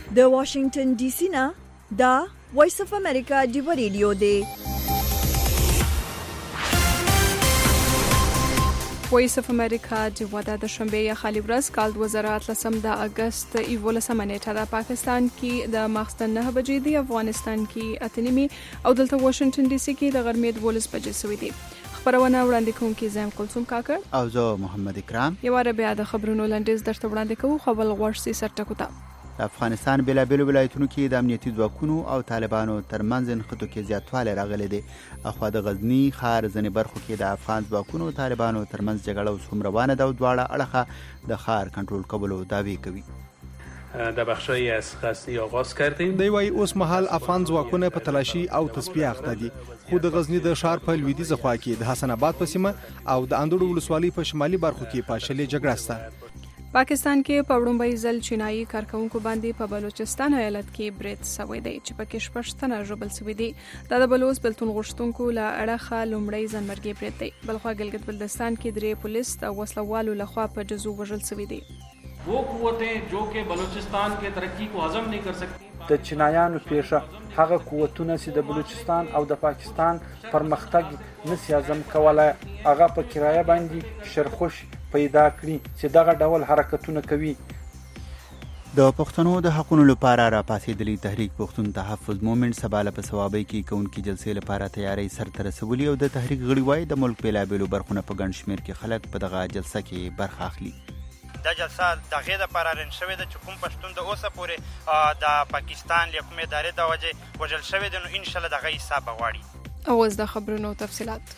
د واشنگټن ډي سي نه دا وایس اف امریکا دی ریډیو دی. وایس اف امریکا د ودا د شنبه یا خالی ورځ کال 2013 د اگست 11 نیټه د پاکستان کې د ماخستن 9 بجې دی، افغانستان کې اتنیمي او دلته واشنگټن ډي سي کې د غرمې 12 بجې سوي دي. خبرونه وړاندې کوونکی زم کلثوم کاکړ او زه محمد اکرام. یو واره بیا د خبرونو لنډیز درته وړاندې کوو. خبر غوښتي سرټکوتا د افغانستان بېلابېلو ولایتونو کې د امنیتي ځواکونو او طالبانو ترمنځ نښتو کې زیاتوالی راغلی دی. اخوا د غزني ښار ځینې برخو کې د افغان ځواکونو او طالبانو ترمنځ جګړه اوس هم روانه ده او دواړه اړخه د ښار کنټرول کولو دعوې کوي. در بخشایی از خستی آغاز کردیم. دی وای اوس مهال افغان ځواکونه په تلاشي او تسبیح اخته دي، خو د غزنی د ښار په لویدیځه خوا کې د حسن آباد په سیمه او د اندړو ولسوالۍ په شمالي برخو کې پاشلې جګړه شته. پاکستان کې په وړومبۍ ځل چینایي کارکونکو باندې په بلوچستان ایالت کې برید شوی دی چې پکې 6 تنه ژوبل شوي دي. دا د بلوچ بلتون غوښتونکو له اړخه لومړی ځانمرګي برید دی. بلخوا ګلګت بلتستان کې 3 پولیس او وسلوالو لخوا په جزو وژل شوي دي. वो قوتیں جو کہ بلوچستان کے ترقی کو هضم نہیں کر سکتی. د چینایانو پیښه هغه قوتونه چې د بلوچستان او د پاکستان پرمختګ نشي هضم کولای، هغه په کرایه باندې شرخوش پیدا کړي چې دغه ډول حرکتونه کوي. د پښتنو د حقوقو لپاره راپاسېدلي تحریک پښتون تحفظ مومنټ سبا له په ثوابۍ کې کوونکي جلسې لپاره تیاری سرته رسولي او د تحریک غړي وایي د ملک بېلابېلو برخونه په ګڼ شمېر کې خلک په دغه جلسه کې برخه اخلي. دا جلسه د غې د لپاره رن شوې ده چې کوم پښتون د اوسه پورې د پاکستان له کومې ادارې د وجې وژل شوی دی، نو ان شاء الله دغه حساب غواړي. اوس د خبرونو تفصیلات.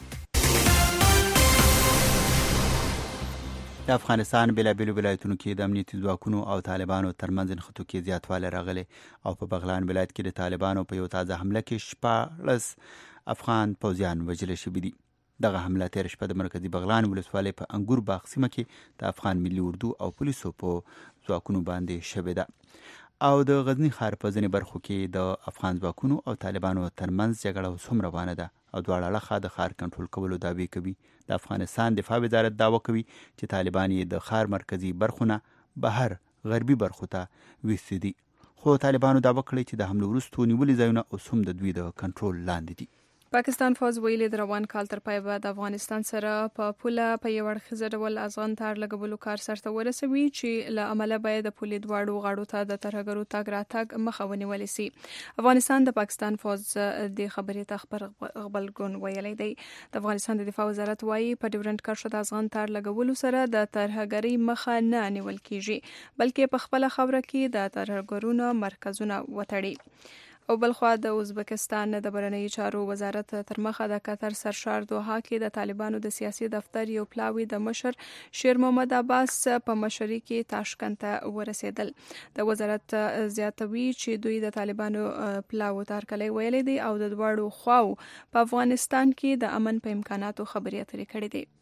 د افغانستان بېلابېلو ولایتونو کې د امنیتي ځواکونو او طالبانو ترمنځ نښتو کې زیاتوالی راغلی او په بغلان ولایت کې د طالبانو په یو تازه حمله کې 14 افغان پوځیان وژل شوي دي. دغه حمله تیر شپه د مرکزی بغلان ولسوالۍ په انګور باغ سیمه کې د افغان ملي اردو او پولیسو په ځواکونو باندې شوې ده او د غزنی ښار په ځینې برخو کې د افغان ځواکونو او طالبانو ترمنځ جګړه اوس هم روانه ده او دواړه اړخه د ښار کنټرول کولو دعوې کوي. د افغانستان دفاع وزارت دعوه کوي چې طالبان یې د ښار مرکزی برخونه بهر غربي برخو ته ویستي دي، خو طالبانو دعوه کړې چې د حملو وروسته نیولي ځایونه اوس هم د دوی د کنټرول لاندې دي. پاکستان فوز ویلي د روان کال تر پای به د افغانستان سره په پوله په یو اړخیزه ډول ازغن تار لګولو کار سرته ورسوي چې له عمله باید د پولې دواړو غاړو ته د ترهګرو تګ راتګ مخه ونیول شي. افغانستان د پاکستان فوز د خبرې ته خبر غبرګون ویلی دی. د افغانستان د دفاع وزارت وایي په ډیورنډ کرښه د ازغن تار لګولو سره د ترهګرۍ مخه نه نیول کیږي، بلکې په خپله خاوره کې د ترهګرونو مرکزونه وتړي. او بلخوا د ازبکستان د بهرنیو چارو وزارت تر مخه د قطر سرشار دوحه کې د طالبانو د سیاسي دفتر یو پلاوی د مشر شیر محمد عباس په مشرۍ کې تاشکند ته ورسېدل. د وزارت زیاتوي چې دوی د طالبانو پلاو تارکلی ویلي دي او د دواړو خواو په افغانستان کې د امن په امکاناتو خبرې اترې کړې دي.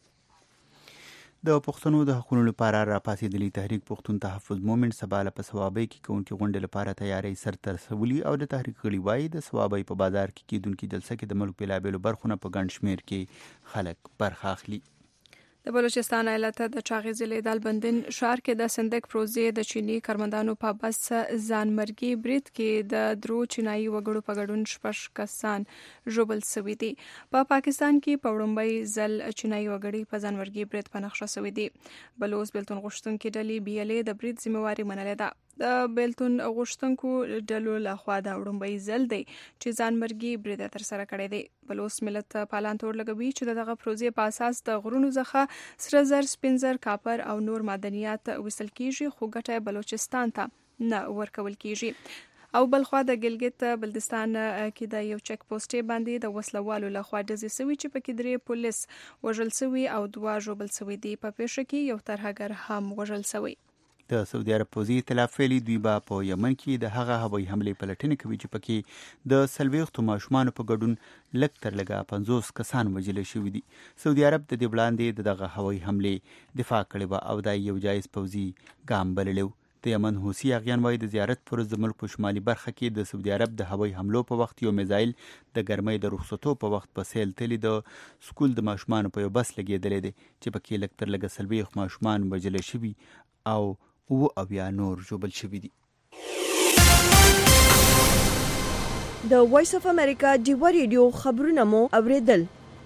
د پښتنو د حقوقو لپاره راپاسېدلي تحریک پښتون تحفظ مومنټ سبا له په ثوابۍ کې کوونکي غونډې لپاره تیاری سرته رسولي او د تحریک غړي وایي د ثوابۍ په بازار کې کیدونکي جلسه کې د ملک بېلابېلو برخونه په ګڼ شمېر کې خلک برخه اخلي. د بلوچستان ایالت د چاغې ضلع دالبندین ښار کې د سندک پروژې د چینی کارمندانو په بس ځانمرګي برید کې د درو چینایي وګړو په ګډون 6 کسان ژوبل شوي دي. په پاکستان کې په وړومبۍ ځل چینایي وګړي په ځانمرګي برید په نښه شوي دي. بلوچ بلتون غوښتونکي ډلې BLA د برید ذمہواري منلې ده. د بیلتون غوښتونکو ډلو لخوا د وړومبۍ ځل دی چې ځانمرګي برید ترسره کړی دی. بلوچ ملت پالان تور لګوي چې دغه پروژې په اساس د غرونو څخه سره زر، سپین زر، کاپر او نور معدنیات ویستل کیږي، خو ګټه بلوچستان ته نه ورکول کیږي. او بلخوا د ګلګت بلتستان کې د یو چک پوسټې باندې د وسلوالو لخوا ډزې شوي چې پکې 3 پولیس وژل شوي او 2 ژوبل شوي دي. په پیښه کې یو ترهګر هم وژل شوی. د سعودي عرب پوځي اطلاف ویلي دوی به په یمن کې د هغه هوایي حملې پلټنې کوي چې پکې د 40 ماشومانو په ګډون لږ تر لږه 50 کسان وژل شوي دي. سعودي عرب د دې وړاندې دغه هوایي حملې دفاع کړې وه او دا یو جایز پوځي ګام بللی و. د یمن حوثي اغیان وایي د زیارت پر ورځ د ملک په شمالي برخه کې د سعودي عرب د هوایي حملو په وخت یو میزایل د ګرمۍ د رخصتو په وخت په سیل تلي د سکول د ماشومانو په یو بس لګېدلی دی چې پکې لږ تر لږه 40 ماشومان وژل شوي او 9 نور ژوبل شوي دي. د وایس اف امریکا ډیوا ریډیو خبرونه مو اوریدل.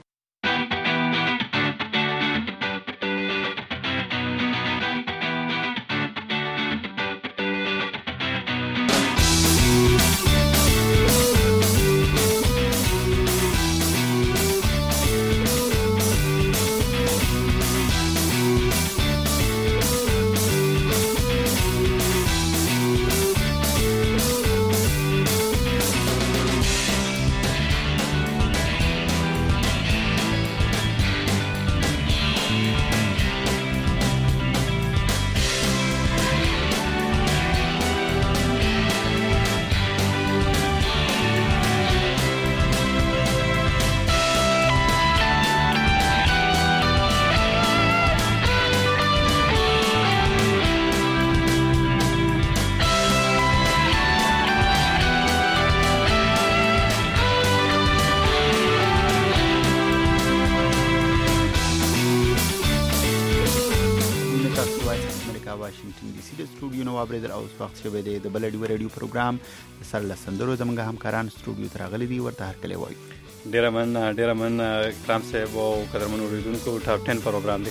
واشنگټن ډي سي د سټوډیو نو اوریدل او وخت شوه د بل ډیو پروګرام سره لسندرو زمونږ همکاران سټوډیو ته راغلي دي ورته هر کله وایي. ډیر من کرام صاحب او قدرمن اوریدونکو ټاپ 10 پروګرام دی.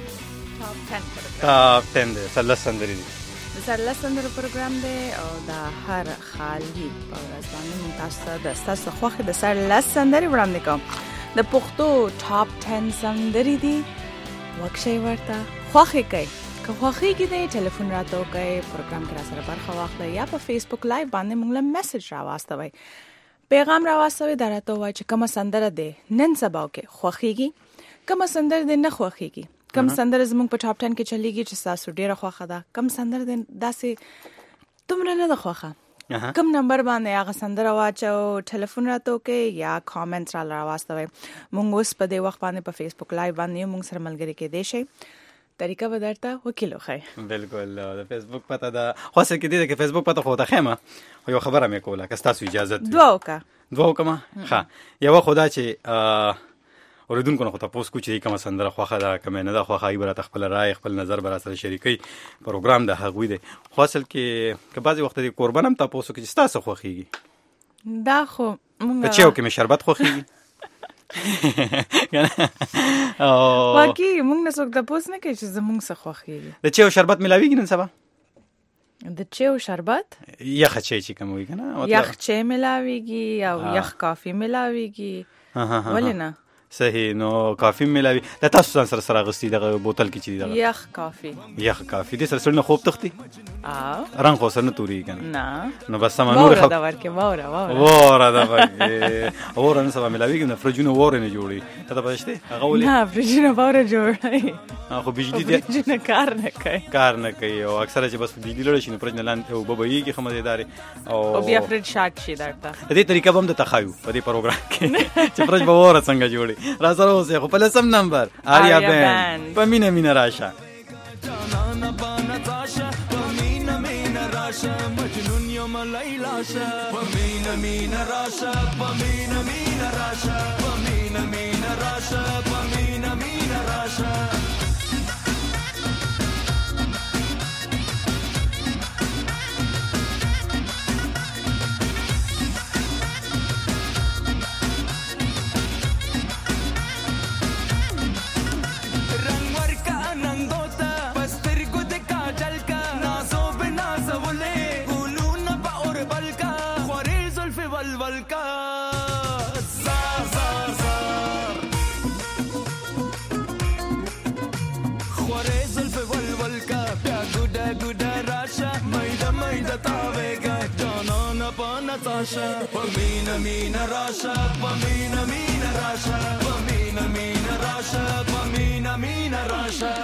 ټاپ 10 دی سره لسندري دي. سره لسندرو پروګرام دی او د هر خالي په ورځ باندې تاسو د تاسو خوخه د سره لسندري وړاندې کوم. د پښتو ټاپ 10 سندري دي وکشي ورته خوخه کوي. که خوښیږي دی ټلیفون راته وکړئ، پروګرام کې را سره برخه واخلئ یا په فیسبوک لایو باندې موږ له میسج راواستوئ، پیغام راواستوئ، دا راته ووایئ چې کومه سندره دی نن سبا کې خوښیږي، کومه سندره دی نه خوښیږي، کوم سندره زموږ په ټاپ 10 کې چلیږي چې تاسو ډیره خوښه ده، کوم سندره دی داسې دومره نه ده خوښه، کوم نمبر باندې هغه سندره واچو، ټلیفون راته وکړئ یا کامنټ را راواستوئ. موږ اوس په دې وخت باندې په فیسبوک لایو باندې موږ سره ملګري کېدای شئ. طریقه به درته وکیلو خی. بالکل د فیسبوک پته ده خاصه کې دي چې فیسبوک پته خو ته خیمه یو خبره مې کوله که تاسو اجازه دوه وکما ښه یو خدا چې اوریدونکو نه خو تاسو کو چې کوم سندره خوخه ده کوم نه ده خوخه ای برات خپل رائے خپل نظر بر سره شریکي پروګرام د هغوی دی خاصل کې بعضی وخت د قربانم تاسو کې تاسو خوخيږي دا خو مونږ چې او کې شربت خوخيږي واقعي موږ نه څوک د پوس نه کوي چې زموږ څه خوښيږي. د چیو شربت ملاويږي نن سبا؟ د چیو شربت یخ چای کوم وي کنه یخ چای ملاويږي او یخ کافي ملاويږي ولې نه صحیح نو کافي ملاوي د تاسو سره سره غستی د بوتل کې چي دی یخ کافي د سره نه خوب تختی رنگ خو سره نه توري کنه نه نو بس سم نور دا ورکه وره دا ورکه اور نه سبا ملاويږي نه فرجونه وره نه جوړي ته پښته هغه ولې نه فرجونه وره جوړي خو بجلی دی فرجونه کار نه کوي او اکثره چې بس بجلی لړ شي نو فرجونه لاندې او ببایي کې خمداري او بیا فرج شارټ شي درته دې طریقه هم د تخایو په دې پروګرام کې چې فرج به وره څنګه جوړي را سره اوسه خو په لسم نمبر آریا بند په مینا راشه جانانا بانا تاشا په راشه مجنون یوم لیلاشه په مینا راشه په مینا راشه په مینا راشه په مینا راشه Pamina rasha, pamina rasha, pamina rasha, pamina rasha.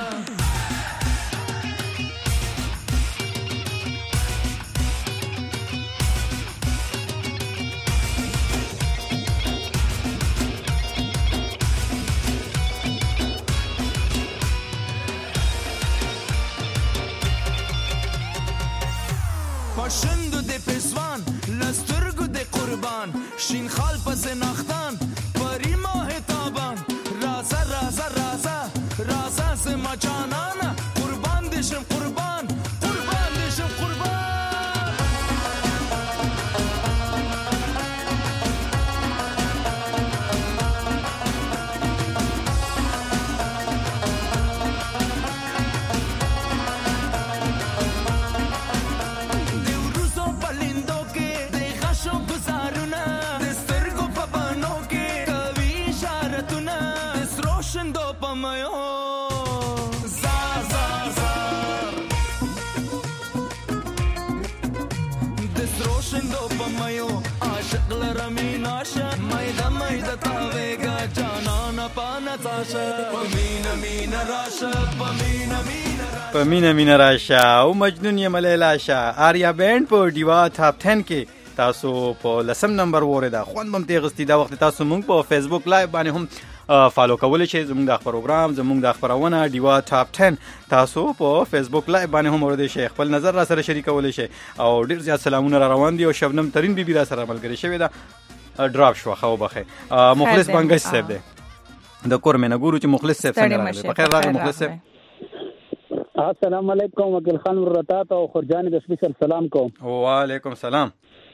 پاشندو د پسوان لسترگو د قربان شین خال پس نختان پری ماه تابان رازا رازا رازا رازا سے مچانانا قربان دشم قربان قربان دشم قربان شندو پمایو عاشق لرمین آشا مایدا مایدا تاویگا جانانا پانا تاشا پمینا مینا راشا پمینا مینا راشا او مجنون یم لیلا شا آریا بینډ په ډیوا ټاپ 10 کې تاسو په لسم نمبر وریدا خوند بم تیغستی دا وخت تاسو مونږ په فیسبوک لایو باندې هم فالو کولای شئ زموږ د پروګرام زموږ د خبرونه ډیوا ټاپ 10 تاسو په فیسبوک لایو باندې هم ورته شئ خپل نظر را سره شریکولای شئ او ډیر زیات سلامونه را روان دي او شبنم ترين بیبي را سره ملګری شوی دا ډراپ شو خو بخه مخلص بنگش صاحب دی د کور مې نه ګورو چې مخلص صاحب څنګه راغلی بخیر راغلی مخلص صاحب السلام علیکم وکیل خان ورتات او خرجان د سپیشل سلام کوم وعلیکم السلام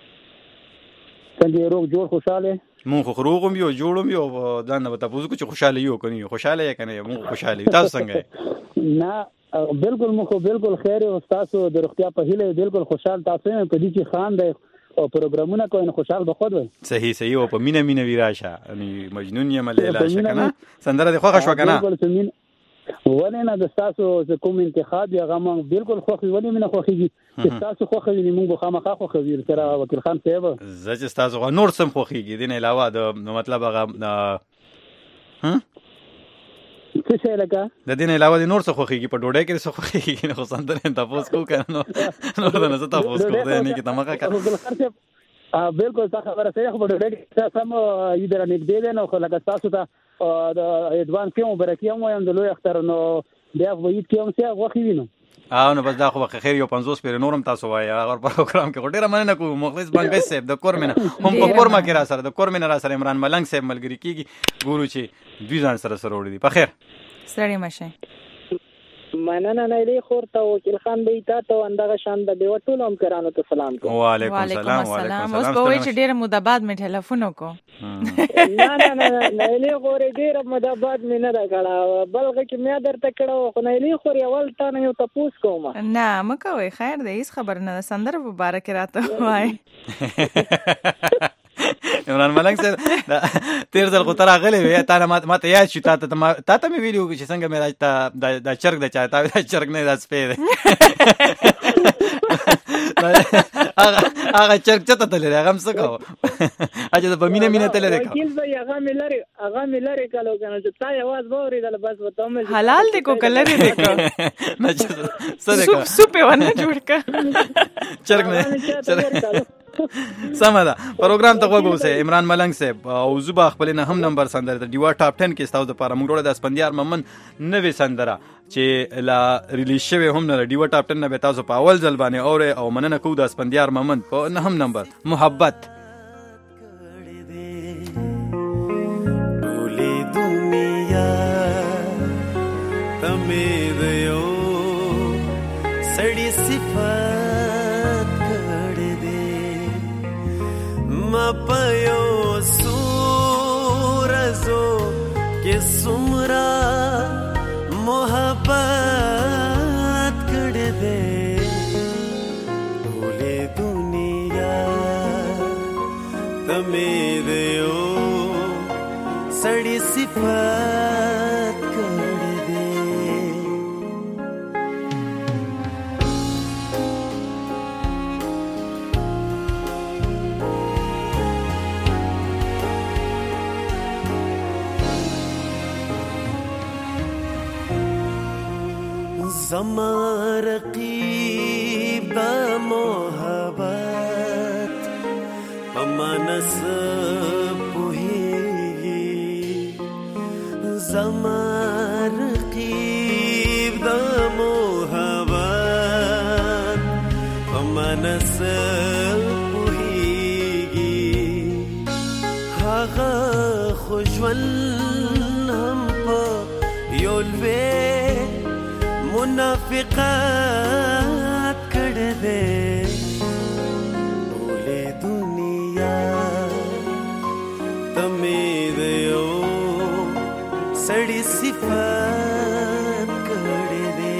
څنګه روغ جوړ خوشاله مونږ خو روغم یو جوړم یو دا نه وته پوزو چې خوشاله یو کني خوشاله یې کنه مونږ خوشاله تاسو څنګه نه بالکل مخ بالکل خیر او تاسو د روغتیا په هیله بالکل خوشاله تاسو په دې چې خان دی او پروګرامونه کوي خوشاله به خود وي صحیح او په مینا ویراشه अनि مجنون یم لیلا شکنه سندره د خوښ شو کنه ونه نه د تاسو ز کوم انتخاب یا غو بالکل خوښي ونه منه خوښيږي چې تاسو خوښوي موږ خامخا خوښوي تر وکیل خان صاحب زه چې تاسو نور سم خوښيږي دین علاوه د مطلب هغه څه شي لکه د دین علاوه د نور څه خوښيږي په ډوډۍ کې څه خوښيږي خو سندره تاسو کو کنه نور نه تاسو کو ده نه کی تمګه کړه بالکل تا خبره صحیح خو په ډوډۍ کې سم یې نږدې ده نو خو لکه تاسو ته د ایدوان کې مبارکي مو یم د لوی اختر نو بیا وایي کې هم څه غوښي وینم نو بس دا خو خیر یو 50 پیر نورم تاسو وایي هغه پروګرام کې ډیره مننه کوم مخلص بنگش صاحب د کورمنه هم په کورما کې را سره د کورمنه را سره عمران ملنګ صاحب ملګری کیږي ګورو چې دوی ځان سره وړي دي په خیر سړی مشه مننه نه لري خورته وکیل خان به تاسو اندغه شان د دیو ټول هم کرانو ته سلام کوم وعلیکم السلام اوس په وای چې ډیره مدابات می ټلیفون وکړو نه لري غوړې ډیره مدابات می نه دا کړه بلکې چې مې درته کړه خو نه لري خو یول تا نه یو تاسو کوم نه مکوې خیر دې هیڅ خبر نه سندره مبارک راته وای عمران ملنګ صاحب تیر ځل غوتره غلې وې تا نه ماته یاد شي تا ته مې ویلو چې څنګه مې راځه د چرګ د چا تا د چرګ نه د سپې هغه چرګ چته تللی هغه هم څه کوو اجازه په مینه تللی کوو وکیل به هغه مې لري کالو کنه چې تا یواز وریدل بس وته حلال دی کو کله دی کو نه څه سوپ ونه جوړ کا چرګ نه سمه ده پروګرام ته وګورئ عمران ملنګ صاحب او زوبا خپل نه هم نمبر سندره د ډیوا ټاپ 10 کې ستاسو لپاره موږ وروړه د اسپندیار ممن نوې سندره چې لا ریلیز شوی هم نه ډیوا ټاپ 10 نه به تاسو په اول ځل باندې او مننه کوو د اسپندیار ممن په نه هم نمبر محبت ټولې دنیا تمې دیو سړی صفات پيو سورزو کې سمرا محبت کړه دې ټولې دنیا تمې دیو سړی صفات کړه دې زما رقیب دا محبت پمانس پوهیږي زما رقیب دا محبت پمانس پوهیږي هغه خوشول هم په یولوي منافقات کړه دې ټولې دنیا تمې دیو سړی صفات کړه دې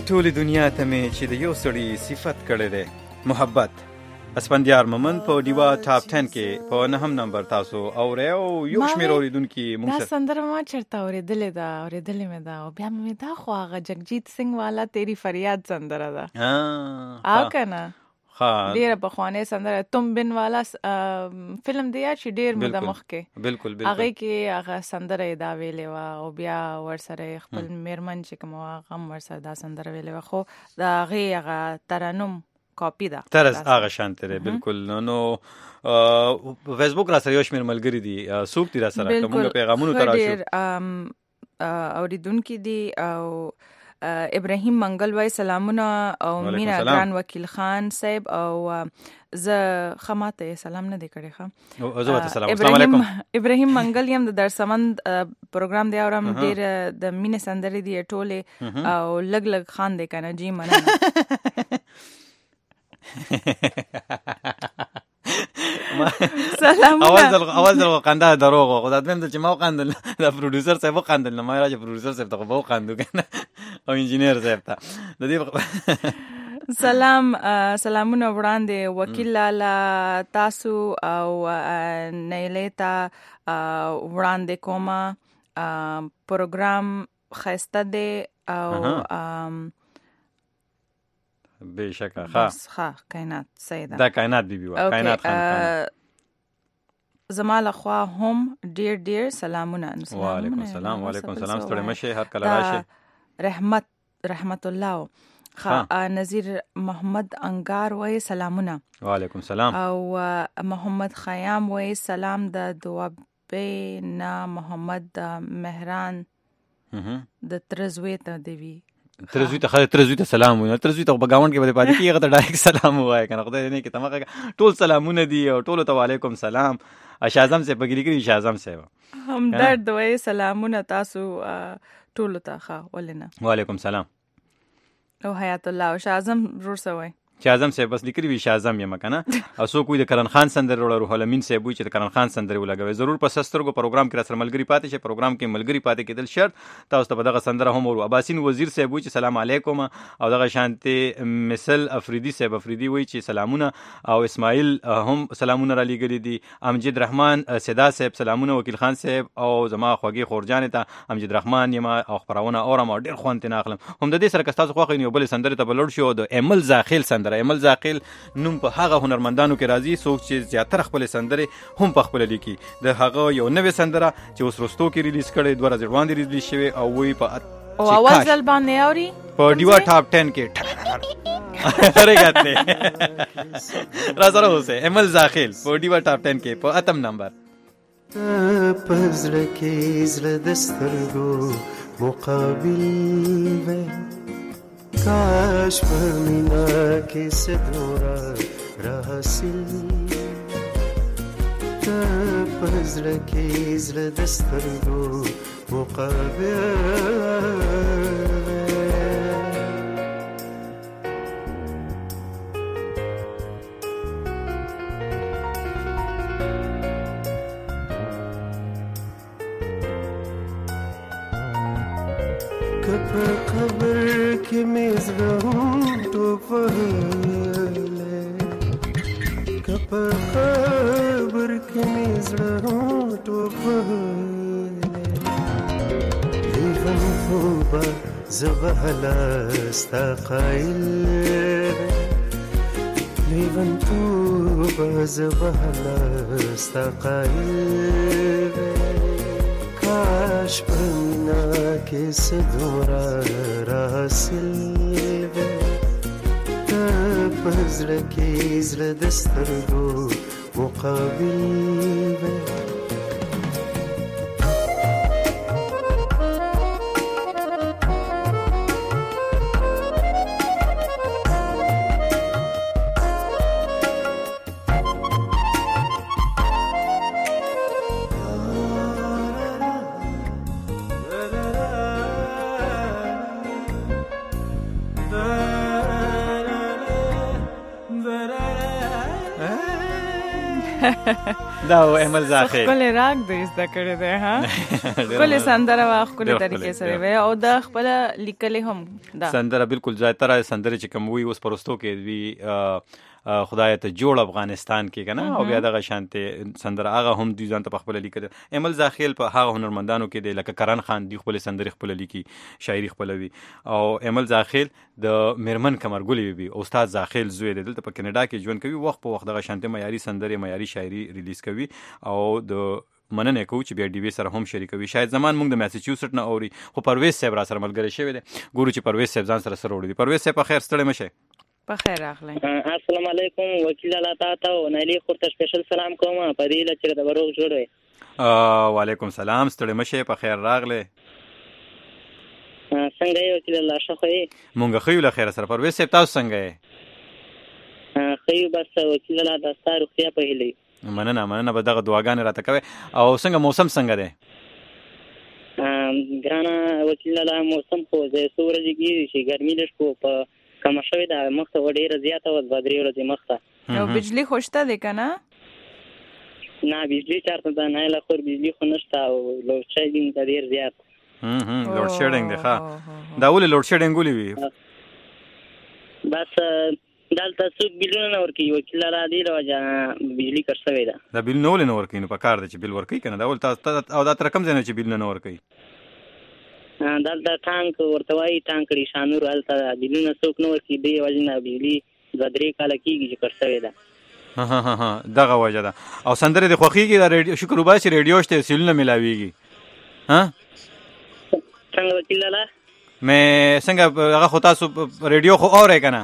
ټول دنیا ته مې چې د یو سړي صفت کړی دی محبت. اسپندیار مومند په ډیوا ټاپ 10 کې په 9 نمبر تاسو اورئ او یو شمېر اوریدونکي موږ دا سندره ما چرته اورېدلې ده مې ده او بیا مې دا خو هغه جگجیت سنگ والا تیری فریاد سندره ده او کنه ډیره پخوانۍ سندره تم بن والا فلم دی چې ډیر موده مخکې بالکل هغه کې هغه سندره دا ویلې و او بیا ورسره خپل میرمن چې کوم هغه ورسره دا سندره ویلې و خو دا هغه ترنم کاپی ده طرز هغه شانته ده بالکل. نو فیسبوک را سره یو شمېر ملګری دي سوق دي را سره کومه پیغامونو تراشو اوریدونکو دي او ابراهیم منګل وای سلامونه او مینا ګران وکیل خان صاحب او ز خماته سلام نه دی کړی ښه السلام علیکم ابراهیم منګل یم د درسمند پروګرام دی اورم ډیر د مینه سندري دی ټوله او لګ لګ خان دی کنه جی مننه سلام اول ځل قنده دروغ خدای دې چې ما وقندل دا پروډوسر صاحب وقندل نه ما راځي پروډوسر صاحب ته به وقندو کنه او انجینیر صاحب ته د دې سلامونه وړاندې وکیل لالا تاسو او نیلیتا وړاندې کومه پروګرام خسته دی او بشکه ها کائنات سیدا دا کائنات بیبي وا کائنات خان زماله خوا هم ډیر سلامونه. وعلیکم السلام ستړي مشه هر کله راشه. رحمت الله نذیر محمد انگار وای سلامونه. وعلیکم السلام. او محمد خیام وای سلام د دوابینا محمد مهران د ترزوی ته دی ترزوی ته سلام وینه ترزوی ته بغاوند کې به پاتې کیږي ته ډایرکټ سلام وای کنه خدای دې کې تمغه ټول سلامونه دي او ټول ته وعلیکم سلام. شاعظم سے بګری کړي شاعظم سے هم درد وای سلامونه تاسو ټول ته ښه ولنه. وعلیکم سلام. او حیات الله او شاعظم ور سوای شاعظم صاحب بس لیکلی وی شاعظم یم کنه او سو کوی د کرن خان سندر وړ روح الامین صاحب چې د کرن خان سندر ولګوي ضرور په سسترګو پروګرام کې سره ملګری پاتې شي. پروګرام کې ملګری پاتې کېدل شرط تاسو ته دغه سندره هم ورو. اباسین وزیر صاحب چې سلام علیکم او دغه شانته مثل افریدی صاحب افریدی وی چې سلامونه او اسماعیل هم سلامونه را لګری دي. امجد رحمان صدا صاحب سلامونه وکیل خان صاحب او زما خوږی خورجان ته امجد رحمان یم او خبرونه اورم ډیر خوانته ناخلم هم د دې سره کستاسو خوښ یو بل سندره ته بلور شو د امل زاخیل امل زاقل نوم په هغه هنرمندانو کې راځي څوک چې زیاتره خپل سندره هم په خپل لیکي. د هغه یو نوې سندره چې اوس رستو کې ریلیز کړي 2000 وړاندې ریلیز شوی او وی په اول ځل باندې اوري په ډیوا ټاپ 10 کې رګاته را سره اوسه امل زاخیل په ډیوا ټاپ 10 کې په اتم نمبر پزړه کې زړه دسترګو مقابل وې کاش پر مینا کې سدورا راسل ته پزړه کې زړه دسترګو مقابل په قبر کې مې زړه ټوپهله په قبر کې مې زړه ټوپهله لیون توبه زبهله ستا قایل لیون توبه زبهله ستا قایل کاش په مینا کې سدورا راسل وې ته پزړه کې زړه دسترګو مقابل وې دا احمد زاخیل خپل راګ د زده کړې ده ها خپل سندره واخ کله طریقې سره وي او د خپل لیکل هم دا سندره بالکل ځای تر سندره چې کوم وي اوس پرستو کې وی خدای ته جوړ افغانستان کې کنه او بیا دغه شانته سندره هغه هم دوی ځان ته خپل لیکل احمد زاخیل په هغه هنرمندانو کې دی لکه کرن خان دی خپل سندره خپل لیکي شاعري خپلوي او احمد زاخیل د میرمن کمرګلی وي استاد زاخیل زوی دی دلته په کینیډا کې ژوند کوي وخت په وخت دغه شانته معیاري سندره معیاري شاعري ریلیز کوي او د مننه کوم چې بیا ډي وی سره هم شریکوي شاید زمان موږ د میساچوسټ نه اوري خو پرویز صاحب را سره ملګری شوی دی ګورو چې پرویز صاحب ځان سره وړي پرویز صاحب په خیر ستړي مشه په خیر راغلی السلام علیکم وکیل الله تعالی او نلی خورته سپیشل سلام کوم په دې لچره د بروغ جوړوي وعلیکم سلام ستړي مشه په خیر راغلی څنګه یو وکیل الله شخوي مونږ خو له خیر سره پرویز صاحب تاسو څنګه یې خو بس وکیل الله د ستاره خیا په هلي مننه به دغه دعاګانې راته کوي او څنګه موسم څنګه دی ګرانه وکیل الله موسم خو زه سورج ګیری شي ګرمي لږ کو په کم شوی دا مخته وړي زیاته و بدري ورځې مخته او بجلی خوشته دی کنه نه بجلی چارته دا نه لا خور بجلی خو نشته او لوډ شیډینګ د ډیر زیات لوډ شیډینګ دی ښه دا ولې لوډ شیډینګ ولې وي بس دلته څوک بیلونه نه ورکوي وکیل الله دی له وجه بجلی کټ شوی ده دا بیل نه ولې نه ورکوي نو په کار دی چې بیل ورکوي که نه دا ولې او دا تر کوم ځای نه چې بیلونه نه ورکوي دلته ټانک ورته وایي ټانک کړي شانور هلته بیلونه څوک نه ورکوي دې وجې نه بجلي 2-3 کاله کېږي چې کټ شوې ده دغه وجه ده او سندرې د خوښېږي دا شکر وباسي چې ریډیو شته سیلونه میلاویږي څنګه وکیل الله څنګه هغه خو تاسو ریډیو خو اورئ که نه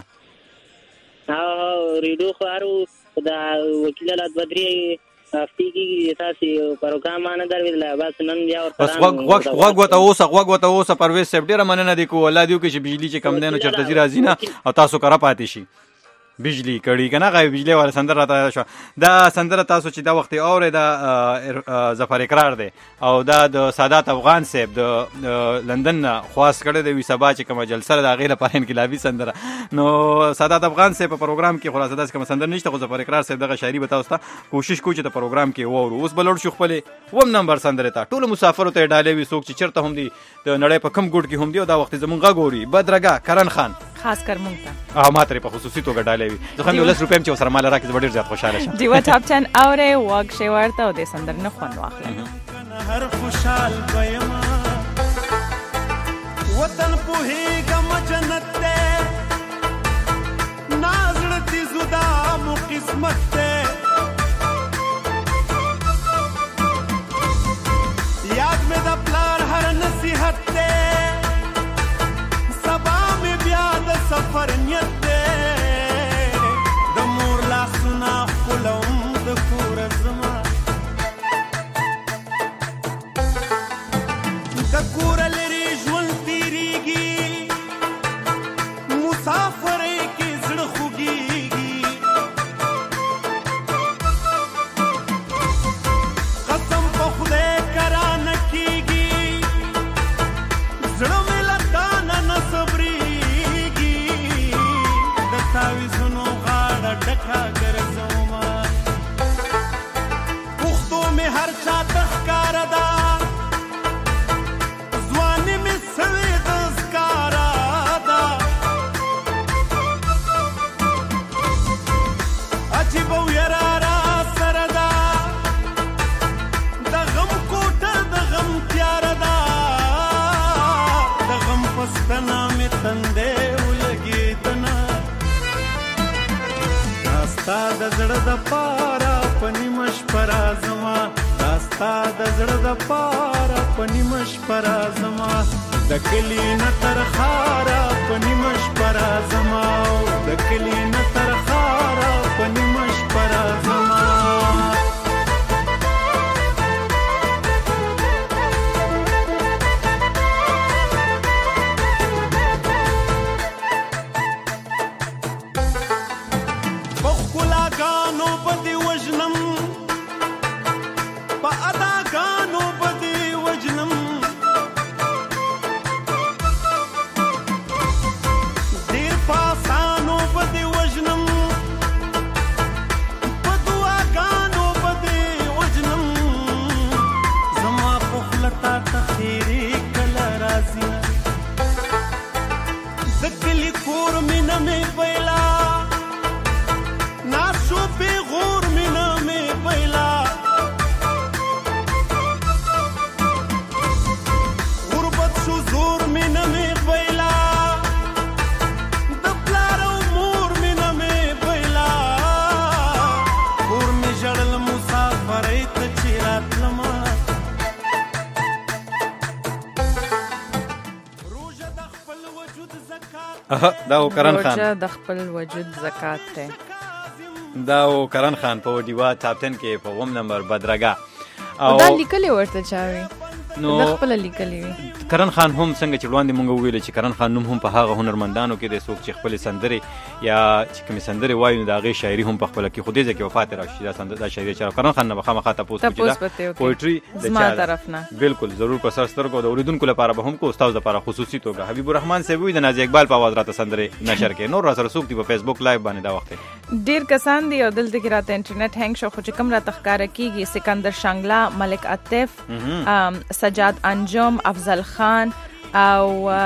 ریډیو خو اورو دا وکیل الله 2-3 هفتې کېږي تاسې پروګرام ما نه درلودلی بس نن بیا ورته غوږ ورته اوسه پرویز صاحب ډېره مننه دی کو الله دې وکړي چې بجلي چې کم دی نو چېرته ځي راځي نه او تاسو کره پاتې شي بجلی کړي که نه هغه بجلی والا سندره راته شوه دا سندره تاسو چې دا وخت یې اورئ دا ظفر اقرار دی او دا د سادات افغان صاحب د لندن نه خواست کړی دی وي سبا چې کومه جلسه ده د هغې لپاره انقلابي سندره نو سادات افغان صاحب په پروګرام کې خلاصه داسې کومه سندره نشته خو ظفر اقرار صاحب دغه شاعري به تاسو ته کوشش کوو چې د پروګرام کې واورو اوس به لوړ شو خپلې 1 نمبر سندرې ته ټولو مسافرو ته یې ډالۍ وي څوک چې چېرته هم دي د نړۍ په کم ګوټ کې هم دي او دا وخت زموږ غږ اوري بدرګه کرن خان خاص کر مونږ ته ما ترې په خصوصي توګه ډالۍ وي زه هم 10 روپۍ چې ورسره مال راکړي زه به ډېر زیات خوشحاله شم ډیوه ټاپ 10 اورئ واک شی ورته او د سندرې نه خوند واخلئ هر خوشحال بیم وطن پوهېږم جنت دی نازړه دې زدا مو قسمت دی یاد مې د پلار هر نصیحت دی سبا مې بیا د سفر نیت دی د مور لاسونه ښکلوم د کوره زما د کوره لرې ژوند تېرېږي مسافرۍ کې زړه خوږېږي قسم په خدای کرانه کېږي زړه مې له تانه نه صبرېږي د تاویزونو غاړه ډکه ګرځومه پښتو مې هر چا ته ښکاره ده ځواني مې سوې د ښکاره ده عجیبه ویره را سره ده د غم کوټه د غم تیاره ده د غم په ستنه مې تندې ولګېدنه دا ستا د زړه دپاره په نیمه شپه راځمه دا ستا د زړه دپاره په نیمه شپه راځمه د کلي نه تر ښاره په نیمه شپه راځمه د کلي نه تر ښاره په نیمه شپه راځمه په ښکلاګانو به دې وژنم په اداګانو به دې وژنم ډېر په اسانو به دې وژنم په دعاګانو به دا کرن خان روزه د خپل وجود زکات ته. دا کرن خان په دیوا ټاپ 10 کې په 1 نمبر بدرګه او دا لیکلي ورته چاوي نو د خپل لیکلي وي. کرن خان هم څنګه چې وړاندې مونږ ویل چې کرن خان نوم هم په هغه هنرمندانو کې د څوک چې خپل سندري یا چې کوم سندري وایي نو دا غي شاعري هم په خپل کې خو دې ځکه وفات راشي دا سندره شاعري چې کرن خان نه بخښه ته پوسټ کړه پوئټري زما طرف نه بالکل ضرور په سر سترګو د اوریدونکو لپاره به هم کو استاد لپاره خصوصي توګه حبیب الرحمن صاحب وی د نازي اقبال په आवाज راته سندري نشر کې نور را سره څوک دی په فیسبوک لایو باندې دا وخت ډیر کسان دی او دلته کې راته انټرنیټ هنګ شو خو چې کوم راته ښکارا کیږي سکندر شنگلا ملک عطف سجاد انجم افضل خان او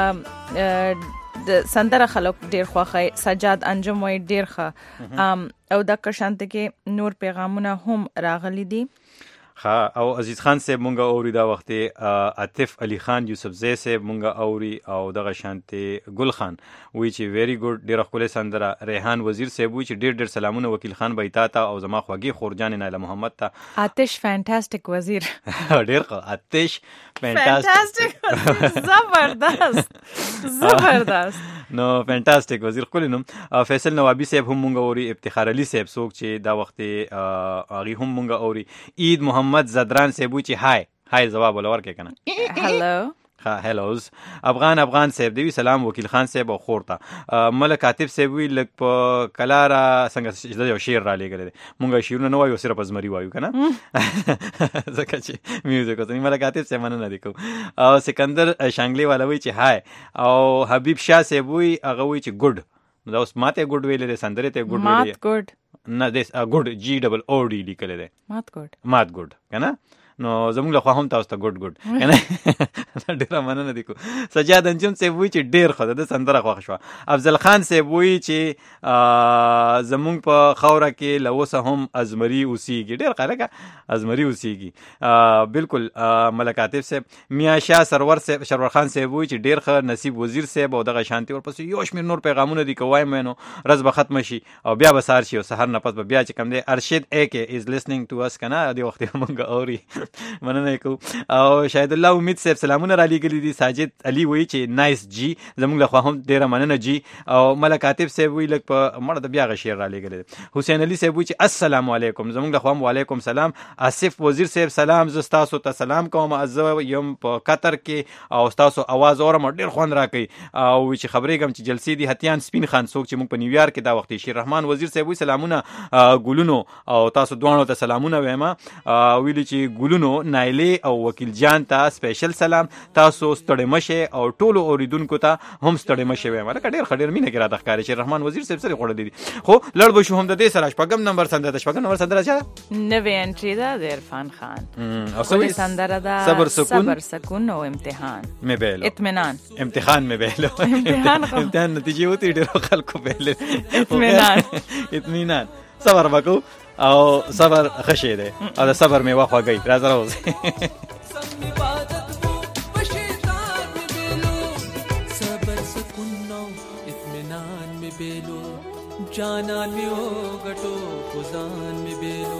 د سندره خلک ډیر خوخه سجاد انجم وای ډیر ښه او د کشانت کې نور پیغامونه هم راغلي دي. او عزیز خان صاحب مونږه اوري دا وخت عاطف علي خان یوسف زئی صاحب مونږه اوري او دغه شانته ګل خان وی چې ویری ګډ ډیر خپل سندره ریحان وزیر صاحب وی چې ډیر سلامونه وکیل خان بیتا تا او زما خوږی خورجان نایله محمد تا آتش فانټاستیک وزیر ډیر ښه آتش فانټاستیک زبردست نو فانټاستیک وزیر خپل نوم فیصل نوابی صاحب هم مونږه اوري افتخار علي صاحب څوک چې دا وخت اغي هم مونږه اوري عید محمد زدران صاحب چې هاي جواب ولور کې کنه هالو هلوز افغان صاحب دی سلام وکیل خان صاحب او خورتا ملک عاطف صاحب وی لک په کلارا څنګه یو شعر را لګل مونږه شعرونه نه وایو صرف ازمری وایو کنه زکه چې میوزیک اوس ملک عاطف صاحب نه دی کو او سکندر شانګلی والا وی چې هاي او حبیب شاه صاحب وی هغه وی چې ګډ دا اوس ماته ګډ ویلې سندره ته ګډ ویلې نه دیس ګډ جی ډبل او ډی لیکل دی مات ګډ کنه نو زموږ له خوا هم تاسو ته ګډ کنه ډیر مننه دي کو سجاد انجم صاحب وی چې ډیر خو د سندره خوښ شو افضل خان صاحب وی چې زموږ په خوره کې لوسه هم ازمری اوسیږي ډیر خلک ازمری اوسیږي بالکل ملک عاطف صاحب میاں شاه سرور خان صاحب وی چې ډیر ښه نصیب وزیر صاحب او دغه شانتي ورپسې یو شمیر نور پیغامونه دي کوای مینو رز به ختم شي او بیا به سار شي او سحر نه پس به بیا چې کم دی ارشد اے کې از لیسنینګ ټو اس کنه دی وخت مونږ اوري مننه کو او شاهد الله امید صاحب سلامونه را لګلی دي ساجد علي وی چې نایس جی زموږ له خوا هم ډیره مننه جی او ملک عاطف صاحب وی لک په مړه د بیا غشیر را لګلی حسین علي صاحب وی چې السلام علیکم زموږ له خوا وعلیکم سلام آصف وزیر صاحب سلام زستاسو ته سلام کوم از یم په قطر کې او تاسو आवाज اورم ډیر خوند راکې او چې خبرې کوم چې جلسې دي هتیان سپین خان څوک چې موږ په نیویارک کې دا وخت شیر رحمان وزیر صاحب وی سلامونه ګلونو او تاسو دوانو ته سلامونه وایم ویل چې ګلونو نایله او وکیل جان ته سپیشل سلام تاسو ستړي مشه او ټولو اوریدونکو ته هم ستړي مشه وایم لکه ډیر خډیر مینه کې را تخکاري چې رحمان وزیر صاحب سره خوړه دي خو لړ به شو هم د دې سره شپږم نمبر سندره چا نوې انټری ده د عرفان خان او سندره ده صبر سکون او امتحان مې بیلو اطمینان امتحان مې بیلو امتحان نتیجه وتی ډیر خلکو بیل اطمینان صبر وکړو او صبر خشه ده او د صبر میوه خوږی راځه راوځي صبر سکون نو اطمینان می بیلو جانان می او غټو خزان می بیلو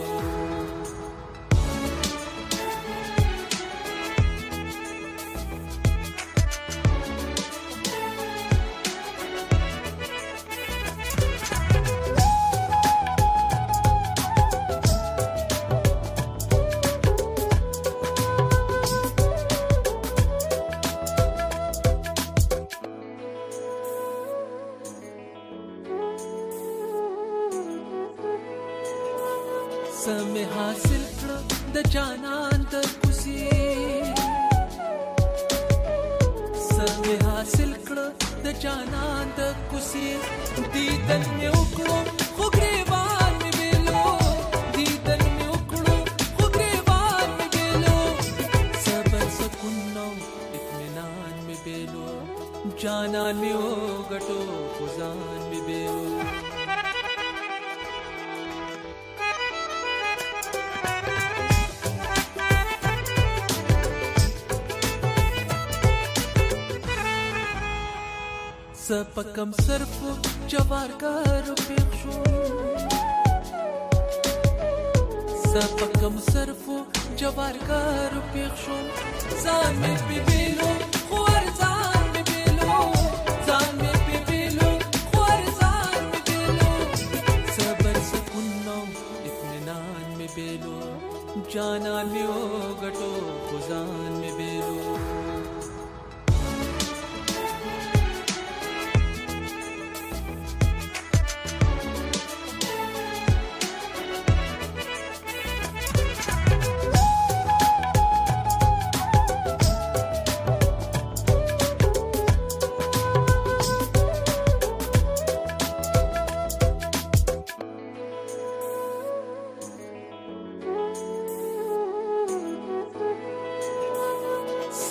سمه حاصل کړه د جانان د کوسي سمه حاصل کړه د جانان د کوسي دیدن مې وکړو خو ګریوان مې ویلو دیدن مې وکړو خو ګریوان مې ویلو صبر سکون نو اطمینان مې ویلو جانان مې وګټو خزان مې ویلو سپکم صرف جوار کارو پیښو سپکم صرف جوار کارو پیښو ځان مې پیلو خو ځان مې پیلو ځان مې پیلو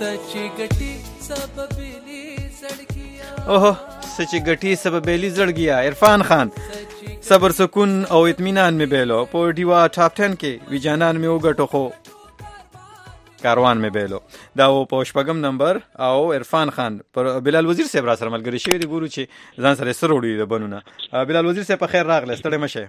सच्ची गटी सब बेली सड़किया اوه سچ گټي سببېلی زړګیا. عرفان خان صبر سکون او اطمینان می بیلو په ډیوا ټاپ 10 کې ویجانان می وګټو خو کاروان می بیلو دا او په شپږم نمبر او عرفان خان پر بلال وزیر صاحب را سره ملګری شوی دی ګورو چې ځان سره سره وړي د بنونه. بلال وزیر صاحب په خیر راغله ستړي مشه.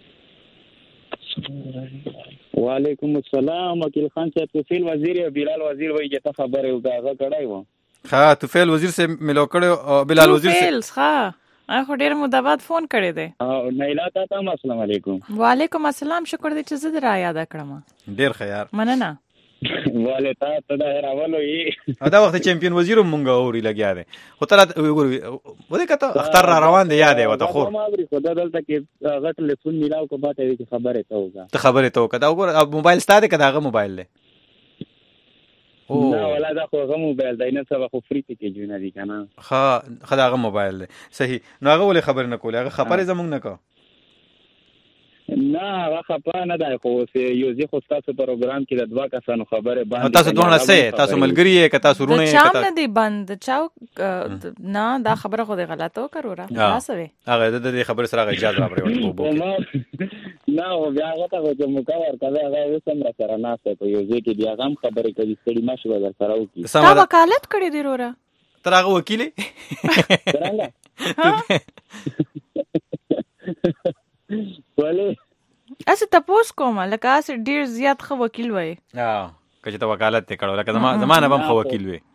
وعلیکم السلام وکیل خان صاحب توفیل وزیر بلال وزیر وایي چې ته خبره وکړه کړای و. ها توفیل وزیر صاحب ملو کړو بلال وزیر صاحب ها خو ډیر مده بعد فون کړی دی. او نیلا ته السلام علیکم. وعلیکم السلام شکر دې چې زه را یاد کړم. ډیر خیر مننه. والے تا دا راولو یې دا وخت چمپیون وزیر مونږ اوري لګیا دی خو تر وګورئ کته اختر را روان دی یاد وته خو ما بری خدا دلته کې غټ ټلیفون میلاو کو باته وی چې خبره ته وګه ته خبره ته وکړه وګور موبایل ستاده کدا غو موبایل دی او نه ولا دا خو غو موبایل دی نه څه خو فری کې جوړ دی کنه خداغه موبایل دی صحیح نو هغه ولې خبر نه کوله هغه خبره زمونږ نه کو نه هغه خپه نه دی خو یو ځی خو تاسو پروګرام کې د دوا کسانو خبره باندې تاسو دوه سه تاسو ملګری یې که تاسو رونه یې کته نه دی بند چاو نه دا خبره خو دی غلطه وکړه تاسو وی هغه د خبره سره اجازه راوړی وو نه او بیا هغه ته چې مکور کړه هغه وسم را سره نه څه په یو ځی کې بیا هم خبره کوي ستړي ماشه در سره وکي تا وکالت کړی دی رورا تر هغه وکیل ولې اسه تاسو کوم لکه اسه ډیر زیات خو وکیل وای کله ته وکالت کړو لکه زمانه بم خو وکیل وای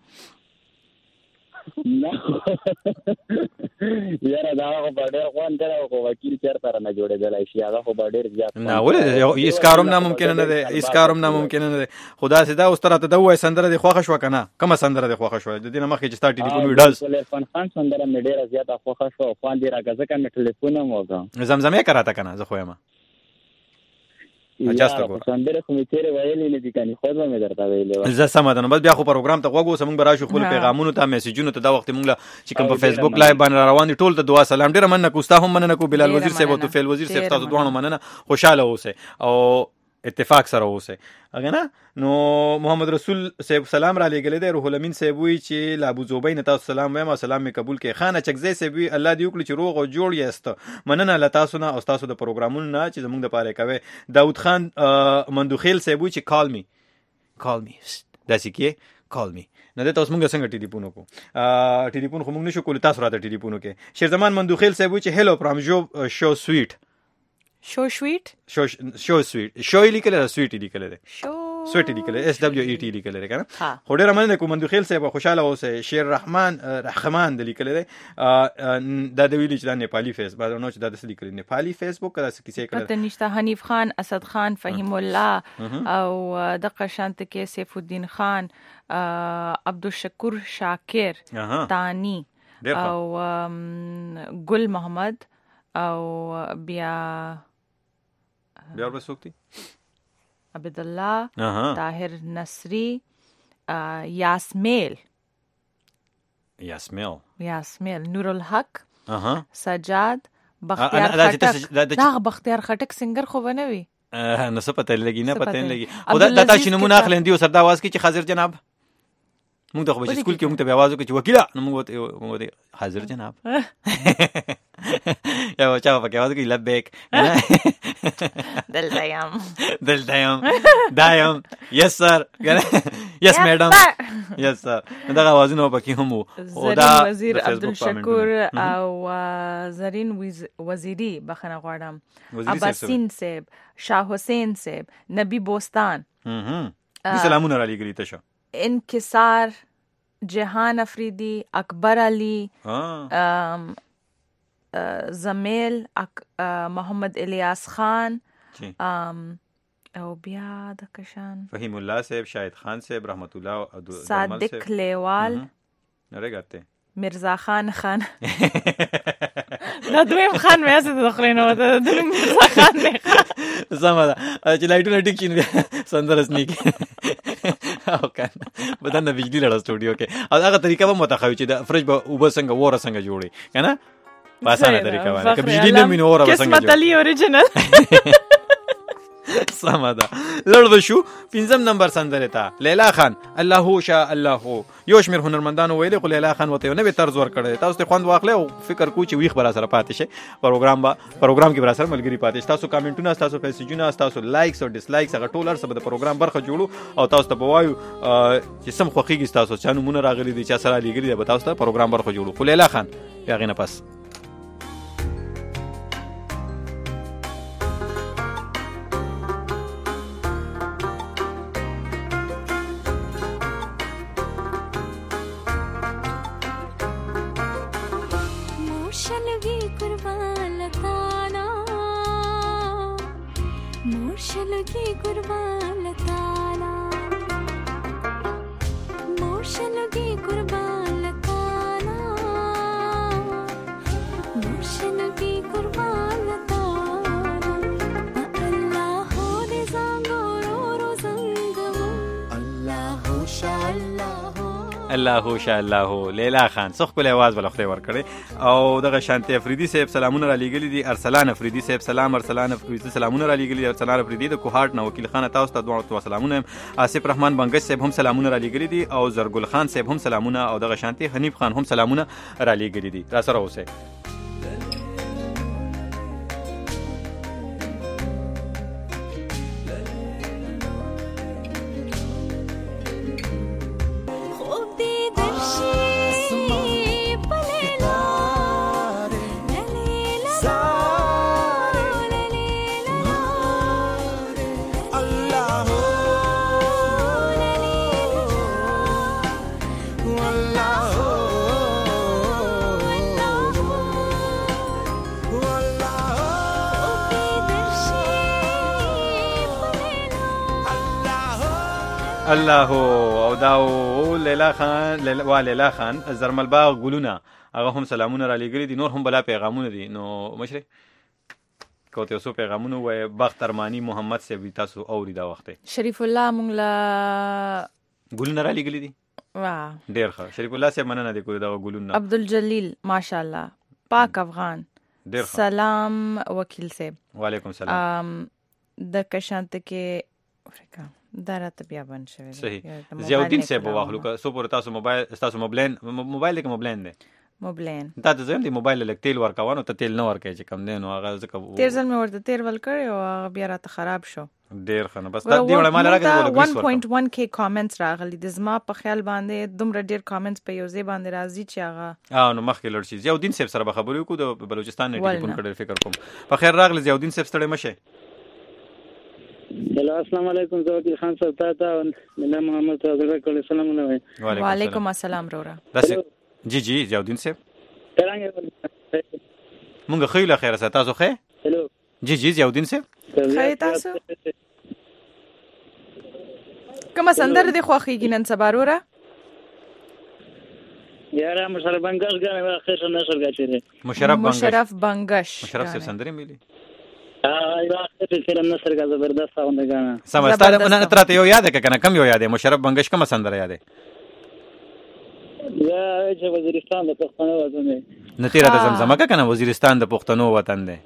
یاره دا خو ډېر خوان کړو خو وکیل چیرته نه جوړېدل شي هغه خو ډېر زیات نه ولې اس کاروم ناممکن نه دی اس کاروم ناممکن نه دی خدا سي دا اوس تر ته د وای سندره دی خوښ شو کنه کومه سندره دی خوښ شو د دې مخکې چې ستا ټلیفون ویډاز عرفان خان سندره مې ډېر زیات خوښ شو خوان دی راګه ځکه مې ټلیفون مو وکړ زمزمه کراته کنه زه خو یم اجازه کو سندره خو مې تیرې ویلې نه دي کني خو مې درته ویلې زه سمه ده نو بس بیا خو پروګرام ته وګورم موږ براشو خپل پیغامونو ته میسجونو ته دا وخت موږ چې کوم په فیسبوک لایو باندې روان دي ټول ته دعا سلام ډیر مننه کوستا هم مننه کو بلال وزیر صاحب او توفیل وزیر صاحب تاسو دوه مننه خوشاله اوسه او اتفاق سره اوسه اګه نه نو محمد رسول صاحب سلام را لګل دی روح الامین صاحب وی چې لابو زوبین تاسو سلام وایم سلام می قبول کې خانه چکزی صاحب وی الله دې وکړي چې روغ او جوړ یاست مننه له تاسو نه او تاسو د پروګرامونو نه چې زموږ د پاره کوي داود خان مندوخیل صاحب وی چې کال می داسې کې کال می نه د تاسو موږ څنګه ټلیفون کو ټلیفون خو موږ نشو کول تاسو راته ټلیفون کې شیرزمان مندوخیل صاحب وی چې هلو فرام شو سویټ شو سویټ شو سویټ شو لیکل را سویټ لیکل دی سویټ لیکل اس دبليو ای ټی لیکل دی کنه خو ډیر مننه کوم مندوخیل صاحب خوشاله اوسه شیر رحمان د لیکل دی دا د ویلی چې د نیپالی فیسبوک نو چې د لیکل نیپالی فیسبوک دا څه کیسه کړه ته نشته حنیف خان اسد خان فهیم الله او د قشانت کې سیف الدین خان عبدالشکور شاکر تانی او ګل محمد او بیا وسوکتی عبد الله طاهر نصری یاسمیل نور الحق سجاد بختیار خټک دا بختیار خټک سنگر خو بنوي نه څه پته لګی نه پته لګی او دا تاسو نمونه اخلندي او سردا आवाज کی چې حاضر جناب موږ د خو په سکول کې موږ ته आवाज وکړو چې وکیلا نو موږ ته حاضر جناب یا چا په کې आवाज کوي لبیک دلتایم دایم یس سر یس میډم یس سر دا आवाजونه پکې هم او دا وزیر عبدالشکور او زرین وزیری بخنه غواړم عباسین صاحب شاه حسین صاحب نبی بوستان سلامونه را لګری ته شو انکسار جهان افریدی اکبر علی زمیل محمد الیاس خان او بیا د کشان فهیم الله صاحب شاهد خان صاحب رحمت الله صادق لیوال نرګاته مرزا خان دا دویم خان مې اسه دخلینو ته د مرزا خان نه زما چې لایټونه ټیک چین سندرس نه کی او کنه بدن بجلی لړ سټوډیو کې او هغه طریقه به متخوي چې د فرج به وب څنګه وره څنګه جوړي کنه پاسانه طریقه باندې که بجلی نه مينو وره څنګه جوړي قسمت علی اوریجنل سمه ده. لړ بشو 5 نمبر سندره ته لیلا خان الله شاء الله. یو شمیر هنرمندانو ویلي خو لیلا خان وته نو به طرز ور کړی. تاسو ته خوند واخلې او فکر کو چې ویخ برا سره پاتې شي پروګرام کې برا سره ملګری پاتې شي. تاسو کامنټونه تاسو پیسېجونه تاسو لایکس او ډیس لایکس هغه ټول سره د پروګرام برخه جوړو او تاسو ته بوایو چې سم خوخیږي تاسو چانو مونږ راغلي دي چې سره لګري دی تاسو ته پروګرام برخه جوړو. خو لیلا خان بیا غینه پس الله شاء الله. لیلا خان څخ په आवाज ولا خدای ور کړی او دغه شانتي افریدي صاحب سلامونه را لېګلي دي. ارسلان افریدي صاحب سلام. ارسلان افریدي سلامونه را لېګلي دي. ارسلان افریدي د کوهاټ نو وکیل خان تاسو ته دوه سلامونه. آصف رحمان بنگش صاحب هم سلامونه را لېګلي دي او زرګل خان صاحب هم سلامونه او دغه شانتي حنیف خان هم سلامونه را لېګلي دي. را سره اوسه الله او دا لیلا خان زرمل باغ ګلونه هغه هم سلامونه را لېګلي دي. نور هم بلا پیغامونه دي نو مشره کوته اوسو پیغامونه وای بخت ارمانی محمد صاحب تاسو اوري دا وخت شریف الله مونږ لا ګلونه را لېګلي دي. واه ډیر ښه. شریف الله صاحب مننه دي کوی دا ګلونه. عبدالجلیل ماشاءالله پاک افغان ډیر ښه. سلام وکیل صاحب. وعلیکم سلام. د کشانت کې افریقا دارته بیا بن شوی. صحیح. ضیاءالدین صاحب واخلو که سو پر تاسو موبایل کې موبایل دی موبلین دا ته زم دی موبایل لک تیل ورکوانو ته تیل نه ورکای چې کم دین او هغه ځکه تیر ځل مې ورته تیر ول کړی او بیا راته خراب شو ډیر خنه بس دا دی ولا مال راغلی 1.1k کامنټس راغلي د زما په خیال باندې دومره ډیر کامنټس په یوځای باندې راځي چې هغه نو مخکې لړ شي ضیاءالدین صاحب سره به خبرې وکړو د بلوچستان نه ټلیفون کړل فکر کوم په خیر راغلی ضیاءالدین صاحب ستړي مشه. السلام علیکم زوکیل خان صاحب تاسو منا محمد صادق علیه السلام علیکم. وعلیکم السلام رورا. جی ضیاءالدین صاحب مونږ خیله خیر سره تاسو خیر. هلو جی ضیاءالدین صاحب خیر تاسو کوم سندر دی خوخیږي نن سبا رورا یاره مشرف بنگش غواړم اخر نشر غاچره مشرف بنگش صاحب سندري ملي اخر فلم نشر غا زبردست ساوند غانا سمستاره من اتراته یو یاد کنه کم یو یاد مشرف بنگش کوم سندره یاد یا چې وزیرستان د پښتنو وطن دی نتیره د زمزمه کنه وزیرستان د پښتنو وطن دی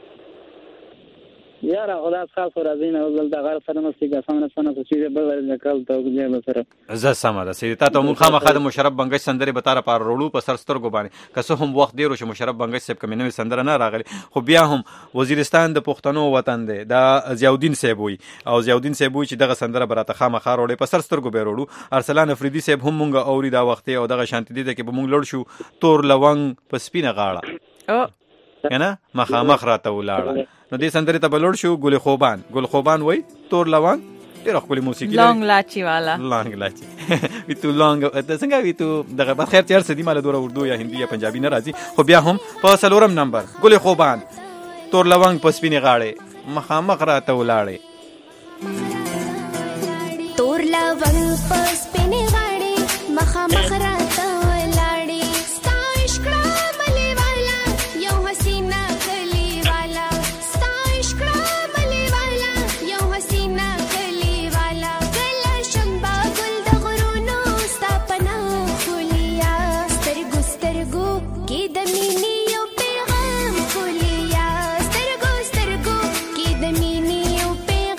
یاره خدا خاص راځین او دلته غیر سره مستی سامنے سونه چې به ورل کول ته وګورئ سره ز سم ده سیدتا ته مون خامخا د مشرف بنگش سندره به تار پار رولو په سر سترګو باندې که څه هم وخت ډیر شو مشرف بنگش صاحب کوم نوې سندره نه راغلی خو بیا هم وزیرستان د پښتنو وطن دی دا ضیاءالدین صاحب وي او ضیاءالدین صاحب وي چې دغه سندره براته خامخا روړې په سر سترګو به روړو. ارسلان افریدي صاحب هم مونږ اوري دا وخت او دغه شانتی دي کې به مونږ لړ شو تور لونګ په سپینه غاړه کنه مخامخ راته ولاړه نو دې سندره ته بلوړ شو ګل خوبان وای تور لونګ ډېر خپل موسیقي لونګ لاچی والا لونګ لاچی وی تو لونګ د څنګه وی تو دغه په خیر چیر سدي مال دوره اردو یا هندي یا پنجابي نه راځي خو بیا هم په سلورم نمبر ګل خوبان تور لونګ په سپینې غاړه مخامخ راته ولاړه تور لونګ په سپینې غاړه مخامخ راته ولاړه ستایش کړه ملي والا یو حسینا کلی والا ستایش کړه ملي والا یو حسینا کلی والا کلا شمبا ګل د غرونو ستاپنا خولیا سترګو کې د مینې یو پیغام خولیا سترګو کې د مینې یو پیغام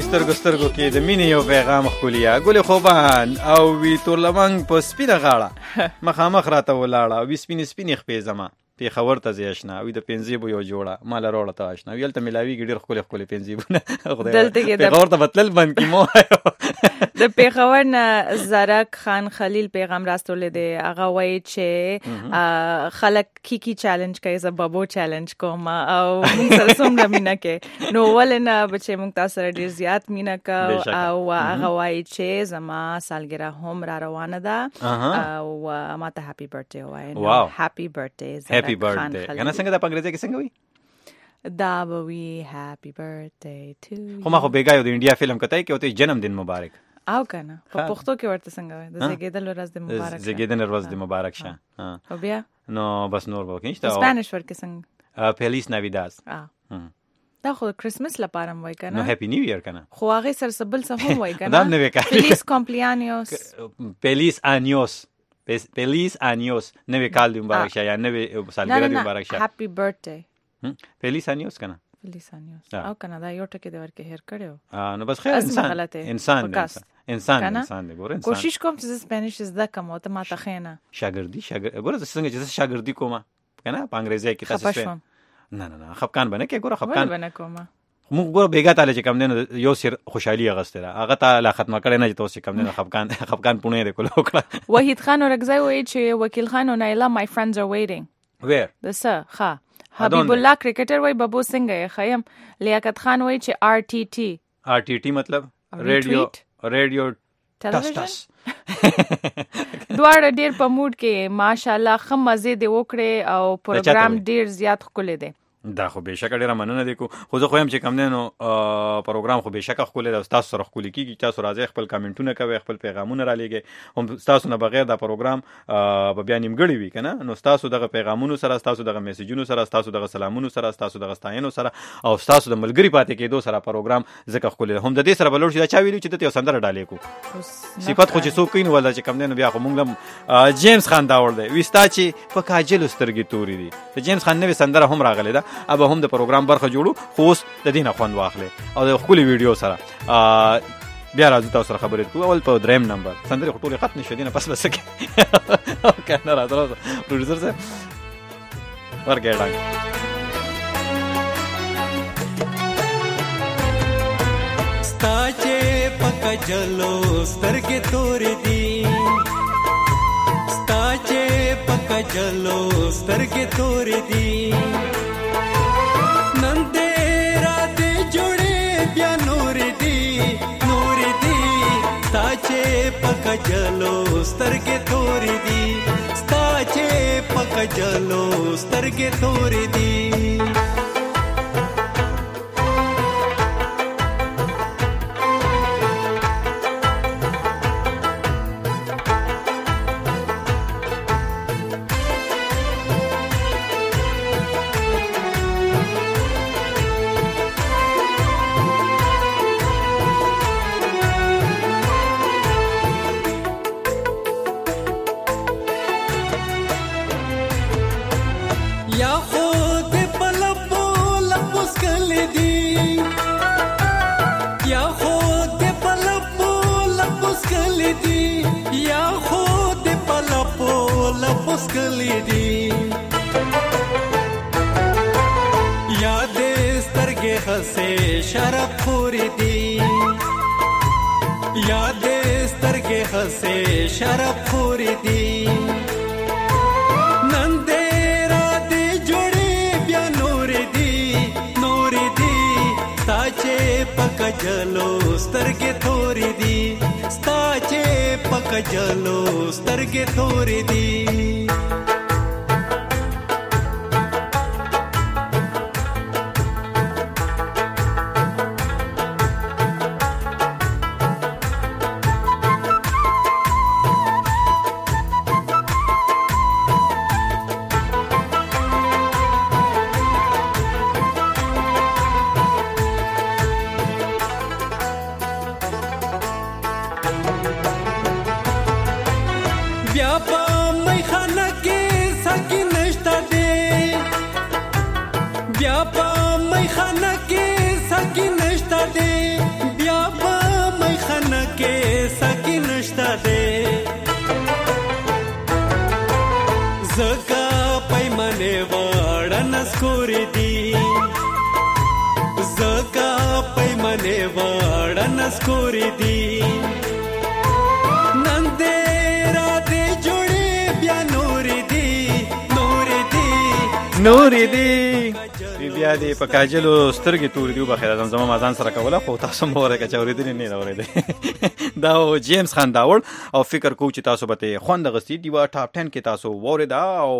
سترګو سترګو کې د مینې یو پیغام ښکلیا ګل خوبان او وی تورلمنګ په سپینه غاړه مخامخ راته ولاړه او سپینې سپینې خپې زما پیښور ته ځي اشنا وي د پنځیبو یو جوړه مال راوړه ته اشنا ویل ته ملاویږي ډېر ښکلې ښکلې پنځیبونه پیښور ته بتلل بند کړي مو د پیښور نه زرک خان خلیل پیغام راستولې دی هغه وایي چې خلک کیکی چیلنج کوي زه بابو چیلنج کوم او موږ سره څومره مینه کوي نو ولې نه بچې موږ تاسو سره ډېر زیات مینه کوو او هغه وایي چې زما سالګره هم را روانه ده او ماته هپی برثډے وایي هپی برثډے هپی برثډے کنه څنګه د انګریزي کې څنګه وي دا به وی هپی برثډے ټو خو ما خو بیګایو د انډیا فلم کتای کې وته جنم دن مبارک او کنه په پښتو کې ورته څنګه وي د زیږیدل ورځ د مبارک زیږیدل ورځ د مبارک شه او بیا نو بس نور به کېشته سپانیش ورکه څنګه فeliz navidad دا خو کرسمس لپاره وای کنه نو هپی نیو ایئر کنه خو هغه سر سبل سم هم وای کنه دا نه وکړه فeliz cumpleaños feliz años feliz años نوې کال دی مبارک شه یا نوې سالګرې دی مبارک شه هپی برثډے feliz años کنه فeliz años او کنه دا یو ټکی د ورکه هیر کړو نو بس خیر انسان دی ګوره کوشش کوم چې سپانیش زده کوم او ته ما ته خینه شاګردي ګوره څنګه چې شاګردي کوم کنه په انګریزي کې تاسو نه خفقان بنه کې ګوره خفقان بنه کوم موږ ګوره بیګا تعالی چې کم دینو یو سر خوشحالي غسته هغه ته لا ختمه کړي نه چې تاسو کم دینو خفقان پونه دی کولو کړه وحید خان ورغځي وایي چې وکیل خان او نایلا my friends are waiting where the sir ها حبیب الله کرکټر وای بابو څنګه خیم لیاقت خان وای چې RTT مطلب ریډیو ټس دواړه ډیر په موډ کې ماشاءالله خم مزه دی وکړي او پروګرام ډیر زیات ښکلی دی دا خو بهشکه ډیره مننه دی کو خو زه خو هم چې کم دینو پروګرام خو بهشکه ښکلی دی تاسو سره ښکلی کیږي تاسو راځي خپل کمنټونه کوي خپل پیغامونه را لېږئ هم تاسو نه بغیر دا پروګرام به بیا نیمګړی وي کنه نو تاسو دغه پیغامونو سره تاسو دغه میسجونو سره تاسو دغه سلامونو سره تاسو دغه ستاینو سره او تاسو د ملګری پاتې کېدو سره پروګرام زکه ښکلی هم د دې سره بلور شي دا چا ویلو چې ته یو سندره ډالې کو صفات خو چې څوک کین ولا چې کم دینو بیا خو مونږ جیمز خان دا ور دی وستا چې په کاجل سترګې توري دي ته جیمز خان نوې سندره هم راغلی ده اب هم د پروګرام برخه جوړو خو اوس د دینه خوند واخلې او د خولي ویډیو سره بیا راځو تاسو سره خبرې کوو اول په دریم نمبر سندره خو ټولې ختم نشو دینه پس کې کنه راځو پروډوسر سره ورګېډا ستا چې پک جلو سترګې تورې دي ستا چې پک جلو سترګې تورې دي جلو سترګې تورې دي ستا چې پک جلو سترګې تورې دي شرف پوری دی یاد سترګې خسه شرف پوری دی نن دې را دې جوړې بیا نور دی ستا چې پک جلو سترګې تورې دي ستا چې پک جلو سترګې تورې دي بیا نسکورې دي زکا پیمانه واړه نسکورې دي نن دې را دې جوړې بیا نورې دي بیا دې په کاجلو سترګې تورې دي وبخیر زما مازان سره کوله خو تاسو مو ورکه چې اورېدلې نه اورېدې دا جیمز خان داوړ او فکر کوم چې تاسو به خوند غستی دی وا ټاپ 10 کې تاسو وورېدا او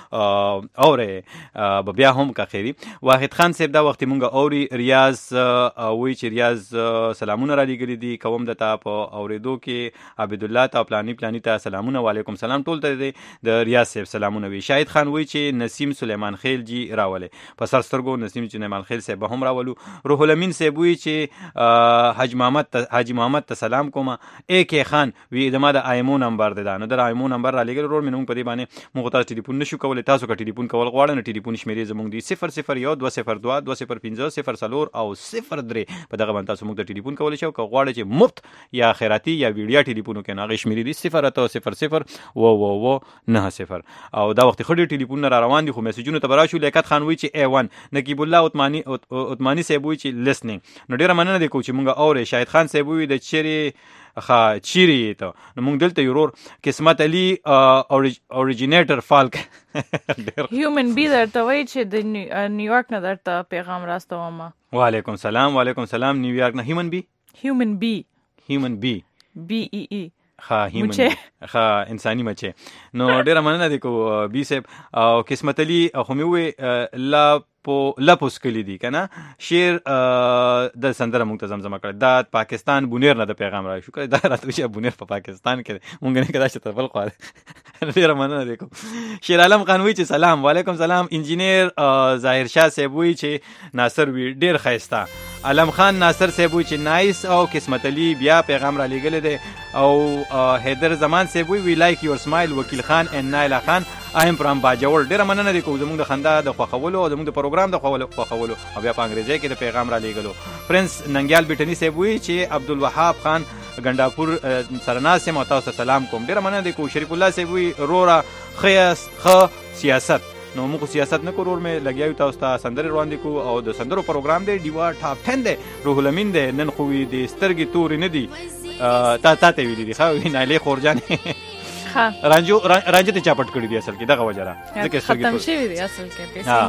بیا هم کا خیری واحد خان صاحب دا وخت مونږ اوري ریاض وی چې ریاض سلامونه را لګري دي کوم د تا په اورېدو کې عبد الله تا پلاني ته سلامونه وعلیکم سلام ټول ته د ریاض صاحب سلامونه وی شاهد خان وی چې نسیم سلیمان خیل جی راولې په سر سترګو نسیم سلیمان خیل صاحب هم راولو روح الامین صاحب وی چې حاج محمد ته سلام کوم اے کے خان وی دما د ایمو نمبر ده نو د ایمو نمبر را لګل ورو مینو په دې باندې موږ تاسو ټلیفون نشو کولای تاسو کا ټلیفون کول غواړئ نو ټلیفون شمیرې زموږ دی 0012022050 او 03 په دغه باندې تاسو موږ ته ټلیفون کولای شئ که غواړئ چې مفت یا خیراتی یا ویډیا ټلیفون کې ناغه شمیرې دی 08000 او دا وخت خړې ټلیفون را روان دي خو میسجونه ته براشو لیکات خان وی چې A1 نقیب الله عثماني صاحب وی چې لیسنینګ نو ډیره مننه دی کو چې موږ اورې شاهد خان صاحب وی د چیرې ته نو موږ دلته یورور قسمت علي اوریجینیټر فالک هیومن بی درته وای چې د نیویارک نه درته پیغام راستوم وعلیکم سلام نیویارک نه هیومن بی BEE ها انساني مچه نو ډیره مننه دی کو بي صاحب او قسمت علي خو مې وې لا پوس کلی دی کنه شیر د سندره مونږ ته زمزمه کړ دا پاکستان بونیر نه د پیغام را شو کړ دا راته چې بونیر په پاکستان کې مونږ نه کدا چې تبل خو ډیره مننه دی کو شیر عالم خان وی چې سلام وعلیکم سلام انجینیر ظاهر شاه صاحب وی چې ناصر وی ډیر خیستا علم خان ناصر صاحب وی چې نایس او قسمت علي بیا پیغام را لګل دی او حیدر زمان صاحب وی لایک یور سمایل وکیل خان ان نایلا خان اهم پرام باجوړ ډیره مننه دی کو زموږ د خندا د خوخولو او زموږ د پروګرام د خوخولو او بیا په انګریزي کې د پیغام را لېګلو پرنس ننګیال بیٹنی صاحب وی چې عبدالوهاب خان ګنداپور سرناز سے تاسو سلام کوم ډیره مننه دی کو شریف الله صاحب وی رورا خ سیاست نو موږ سیاست نه کورور مې لګیاو تاسو ته سندره روان دي کو او د سندرو پروګرام دی ډیوا ټاپ 10 دی روح الامین دی نن خو دی سترګې تورې نه دی تا ته ویلي دي خو نه خورجان رانجو ته چاپټ کړی دی اصل کې دغه وجره ځکه ختم شوی دی اصل کې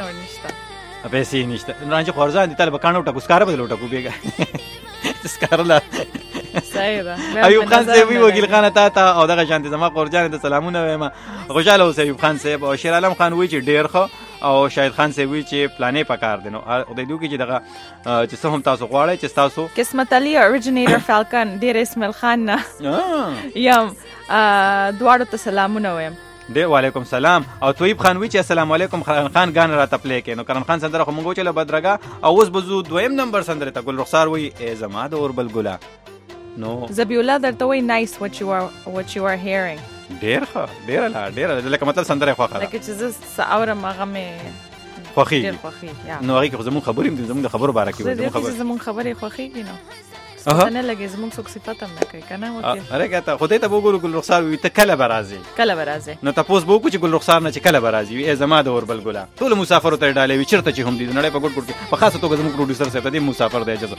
پیسې نشته رانجو خورجان دي طالب کانو ټکو سکار بدلو ټکو بیګا سکارلا صحیح ده ایوب خان صاحب وکیل خان تا او دغه شانتي زما خورجان ته سلامونه وایم خوشاله اوسئ ایوب خان صاحب او شیر عالم خان وی چې ډیر خو او شاهد خان صاحب وی چې پلانې پکار دي نو او د دوی کې دغه چې څه هم تاسو غواړئ چې تاسو قسمت علي اوریجینیټر فالکن ډیر اسماعیل خان نه یم دواړو ته سلامونه وایم دی وعلیکم سلام او طیب خان وی چې السلام علیکم خان غان را تپلې کې نو کرم خان سندره خو مونږ چله بدرګه او اوس بزو دویم نمبر سندره ته ګل رخسار وی ای زما د اوربل ګلا نو زبی الله درته وی نایس what you are hearing ډیر لکه مطلب سندره خو خاله لکه چې زه اورم هغه مې خوخي ډیر خوخي نو هغه خو زمون خبرې دي زمون د خبرو باره کې زمون خبرې خوخي نو نه لګي زمون څوک صفات هم نه کوي کنه وکي اره کته خدای ته وګورو ګل رخسار وي ته کله برازي نو تاسو به وکړو چې ګل رخسار نه چې کله برازي ای زما د اوربل ګلا ټول مسافر ته ډالې وی چرته چې هم دي نړۍ په ګډ کې په خاصه توګه زمون پروډوسر صاحب ته مسافر دی اجازه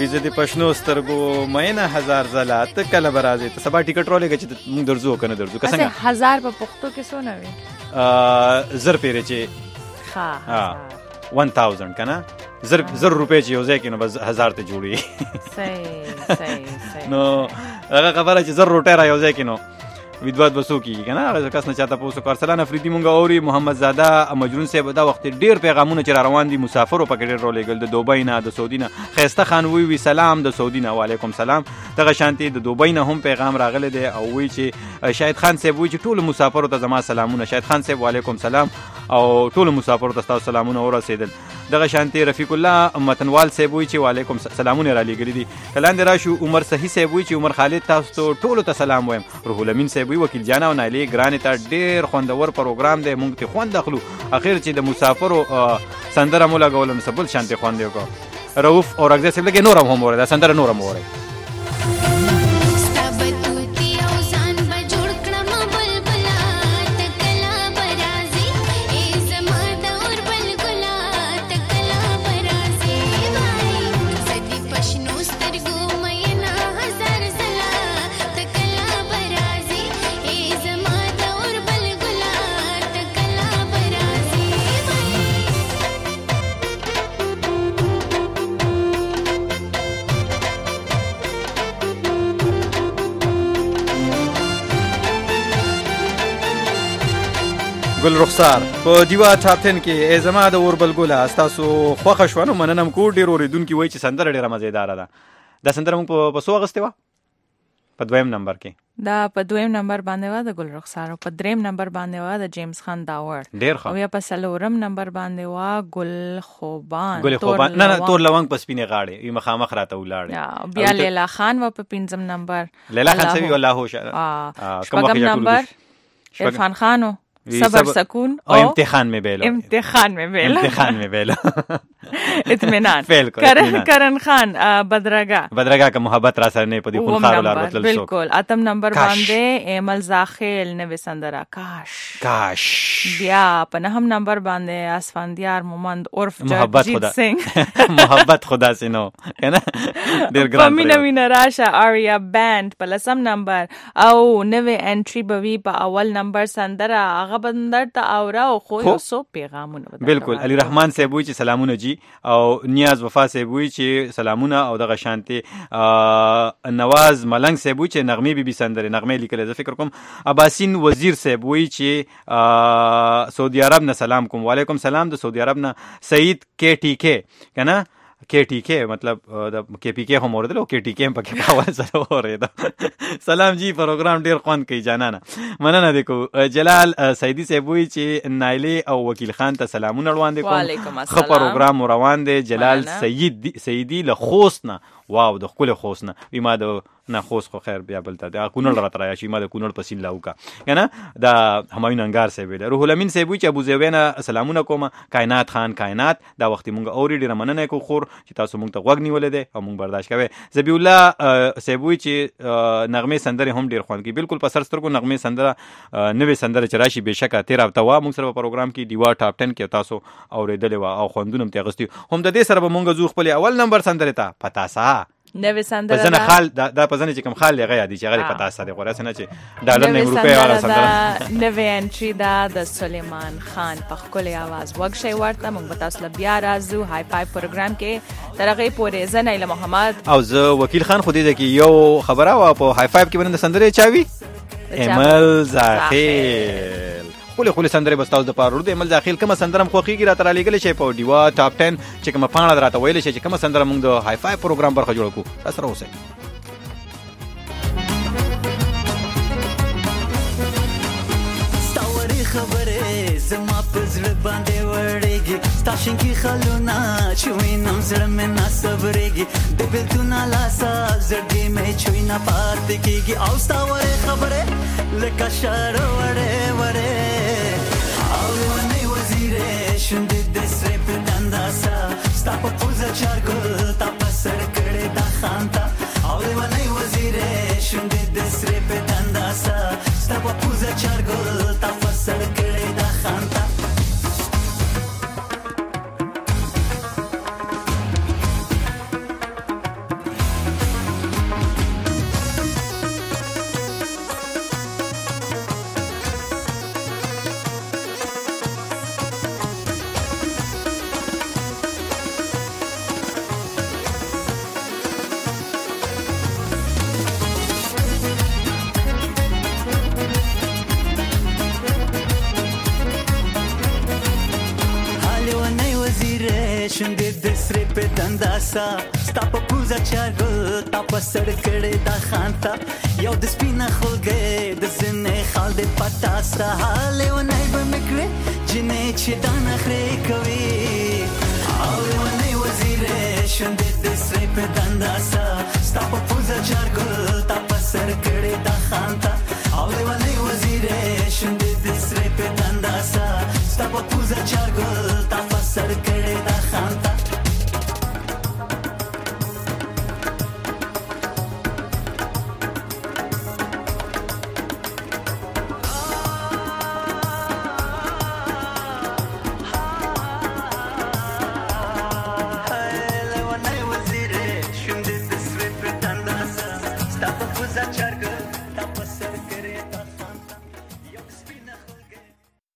ویزه د پښنو سترګو مینه هزار زله ته کله به راځې ته سبا ټیکټ رولېږه چې موږ درځو که نه درځو که څنګه 1000 په پښتو کې څونه وي زر پیرې چې 1000 که نه زر روپۍ چې یو ځای کې نو بس 1000 ته جوړي صحیح نو هغه خبره چې زر روټۍ را یو ځای کې نو ویدوات بسو کیږي کنه هغه کس نه چاته پوسو کار سلام افریدي مونږ اوري محمد زاده مجرون صاحب دا وخت ډیر پیغامونه چې روان دي مسافرو په ډیر رول لګل د دوبۍ نه د سعودي نه خيسته خان وی سلام د سعودي نه وعلیکم سلام دغه شانتي د دوبۍ نه هم پیغام راغلی دی او وی چې شاهد خان صاحب وی چې ټول مسافرو ته زما سلامونه شاهد خان صاحب وعلیکم سلام او ټول مسافرو ته تاسو سلامونه ورسېدل دغه شانتي رفیق الله متنوال صاحب وی چې وعلیکم سلامونه را لګل دي کلاند راشو عمر صحیح صاحب وی چې عمر خالد تاسو ټول ته سلام وایم روح الامین صاحب وی وکیل جانا او نایلی ګرانې ته ډیر خوندور پروګرام دی مونږ ته خوند اخلو اخر چې د مسافرو سندره مولا غولم سبل شانتي خوند یو کو رؤف او رغزه صاحب لګي نورم هم وره دا سندره نورم وره ګل رخسار په دیوا ټاپ 10 کې زما د اوربل ګل تاسو خوښ شوانو مننم کو ډیر اوریدونکو وای چې سندره ډیره مزیدار ده دا سندره موږ په سو اغسته و په دویم نمبر کې دا په دویم نمبر باندې و د ګل رخسار او په دریم نمبر باندې و د جیمز خان داور ډیر ښه او یا په سلورم نمبر باندې و ګل خوبان نه تور لونګ په سپینې غاړې یو مخامخ راته ولاړ بیا لیلا خان و په پنځم نمبر لیلا خان سوي الله هوش کوم نمبر عرفان خانو صبر سکون او امتحان میں بیلو اطمینان کرن خان بدرگا کا محبت را سر نے پدی خون خار ولار مطلب بالکل اتم نمبر باندې ایمل زاخیل نوې سندره کاش بیا په نهم نمبر باندې اسفندیار مومند عرف جگجیت سنگ محبت خدا سے نو ہے نا ډیر ګران پمینا وینا راشا آریا بند په لسم نمبر او نوې انټری بوي په اول نمبر سندره بندر ته اورا او خو یو سو پیغامونه بالکل علی رحمان صاحب وی چې سلامونه جی او نیاز وفا صاحب وی چې سلامونه او دغه شانتي نواز ملنګ صاحب وی چې نغمه بي بي سندره نغمه لیکل زه فکر کوم عباسین وزیر صاحب وی چې سعودي عرب نه سلام کوم وعلیکم سلام د سعودي عرب نه سعید کے ٹی کے کنه کے ٹی کے مطلب د کے پی کے هم اوردل او کے ټی کے هم پکې پاول سره اوریدا سلام جی پروګرام ډیر خوند کوي جانانه مننه دکو جلال سیدی صاحب وی چې نایلی او وکیل خان ته سلامونه وړاندې کوم وعلیکم السلام خو پروګرام روان دی جلال سیدی له خوستنه واو د خپل خوستنه ما د نه خوست خو خیر بیا بلته دا کونړ راته راشي ما د کونړ پسین لاوکا کنه دا همایون انګار صاحب دی روح الامین صاحب چې ابو زیوینه سلامونه کوم کائنات خان کائنات دا وخت مونږ اوري ډیر مننه کو خور چې تاسو مونږ ته وګ نیولې ده او مونږ برداشت کوي زبی الله صاحب چې نغمه سندره هم ډیر خوند کی بالکل په سر سترګو نغمه سندره نوې سندره چې راشي بهشکه 13 تا مونږ سره په پروګرام کې دیوا ټاپ 10 کې تاسو اوریدلې و او خوندونه ته غستي هم د دې سره به مونږ زو خپل اول نمبر سندره ته پتا سا نوې سندره پزنه خال دا پزنه چې کوم خال لغه یادي چې هغه پتا ساده غوړه سن چې ډالر نه روپے والا سندره نوې انټری دا د سلیمان خان په خپل आवाज وګشي ورته موږ تاسو بیا راځو هاي فای پروګرام کې ترغه پورې زنیل محمد او زه وکیل خان خو دې کې یو خبره وا په هاي فای کې باندې سندره چاوي ایمل زاخیل خو سندره بستاو د پاره د عمل داخل کوم سندره مخوخیږي را تر لګل شي په دیوا ټاپ 10 چې کوم پاڼه راته ویل شي چې کوم سندره موږ د هاي فای پروګرام برخه جوړ کو تاسو اوسئ ستوري خبره زما پزړه باندې وړيږي ستاشن کی خلونا چوینم زړه مې نه صبرېږي د بیلتون لاسا زړګي مې چوینا پات کیږي او ستوري خبره لکه شار وړه وړه شوندې د سره په دنداسا ستا په پوزه چارګل تا په سر کړه د خانتا او ونی وزیره شوندې د سره په دنداسا ستا په پوزه چارګل تا په سر کړه د خانتا سره په دنداسا ستا په پوزا چارګل تا په سر کړه دا خانتا یو د سپینا خلګې د سنې خال د پتاسا حاله ونای به مکړه جنې چې دا نخري کوي او ونای وزیره شوند د سره په دنداسا ستا په پوزا چارګل تا په سر کړه دا خانتا او ونای وزیره شوند د سره په دنداسا ستا په پوزا چارګل تا په سر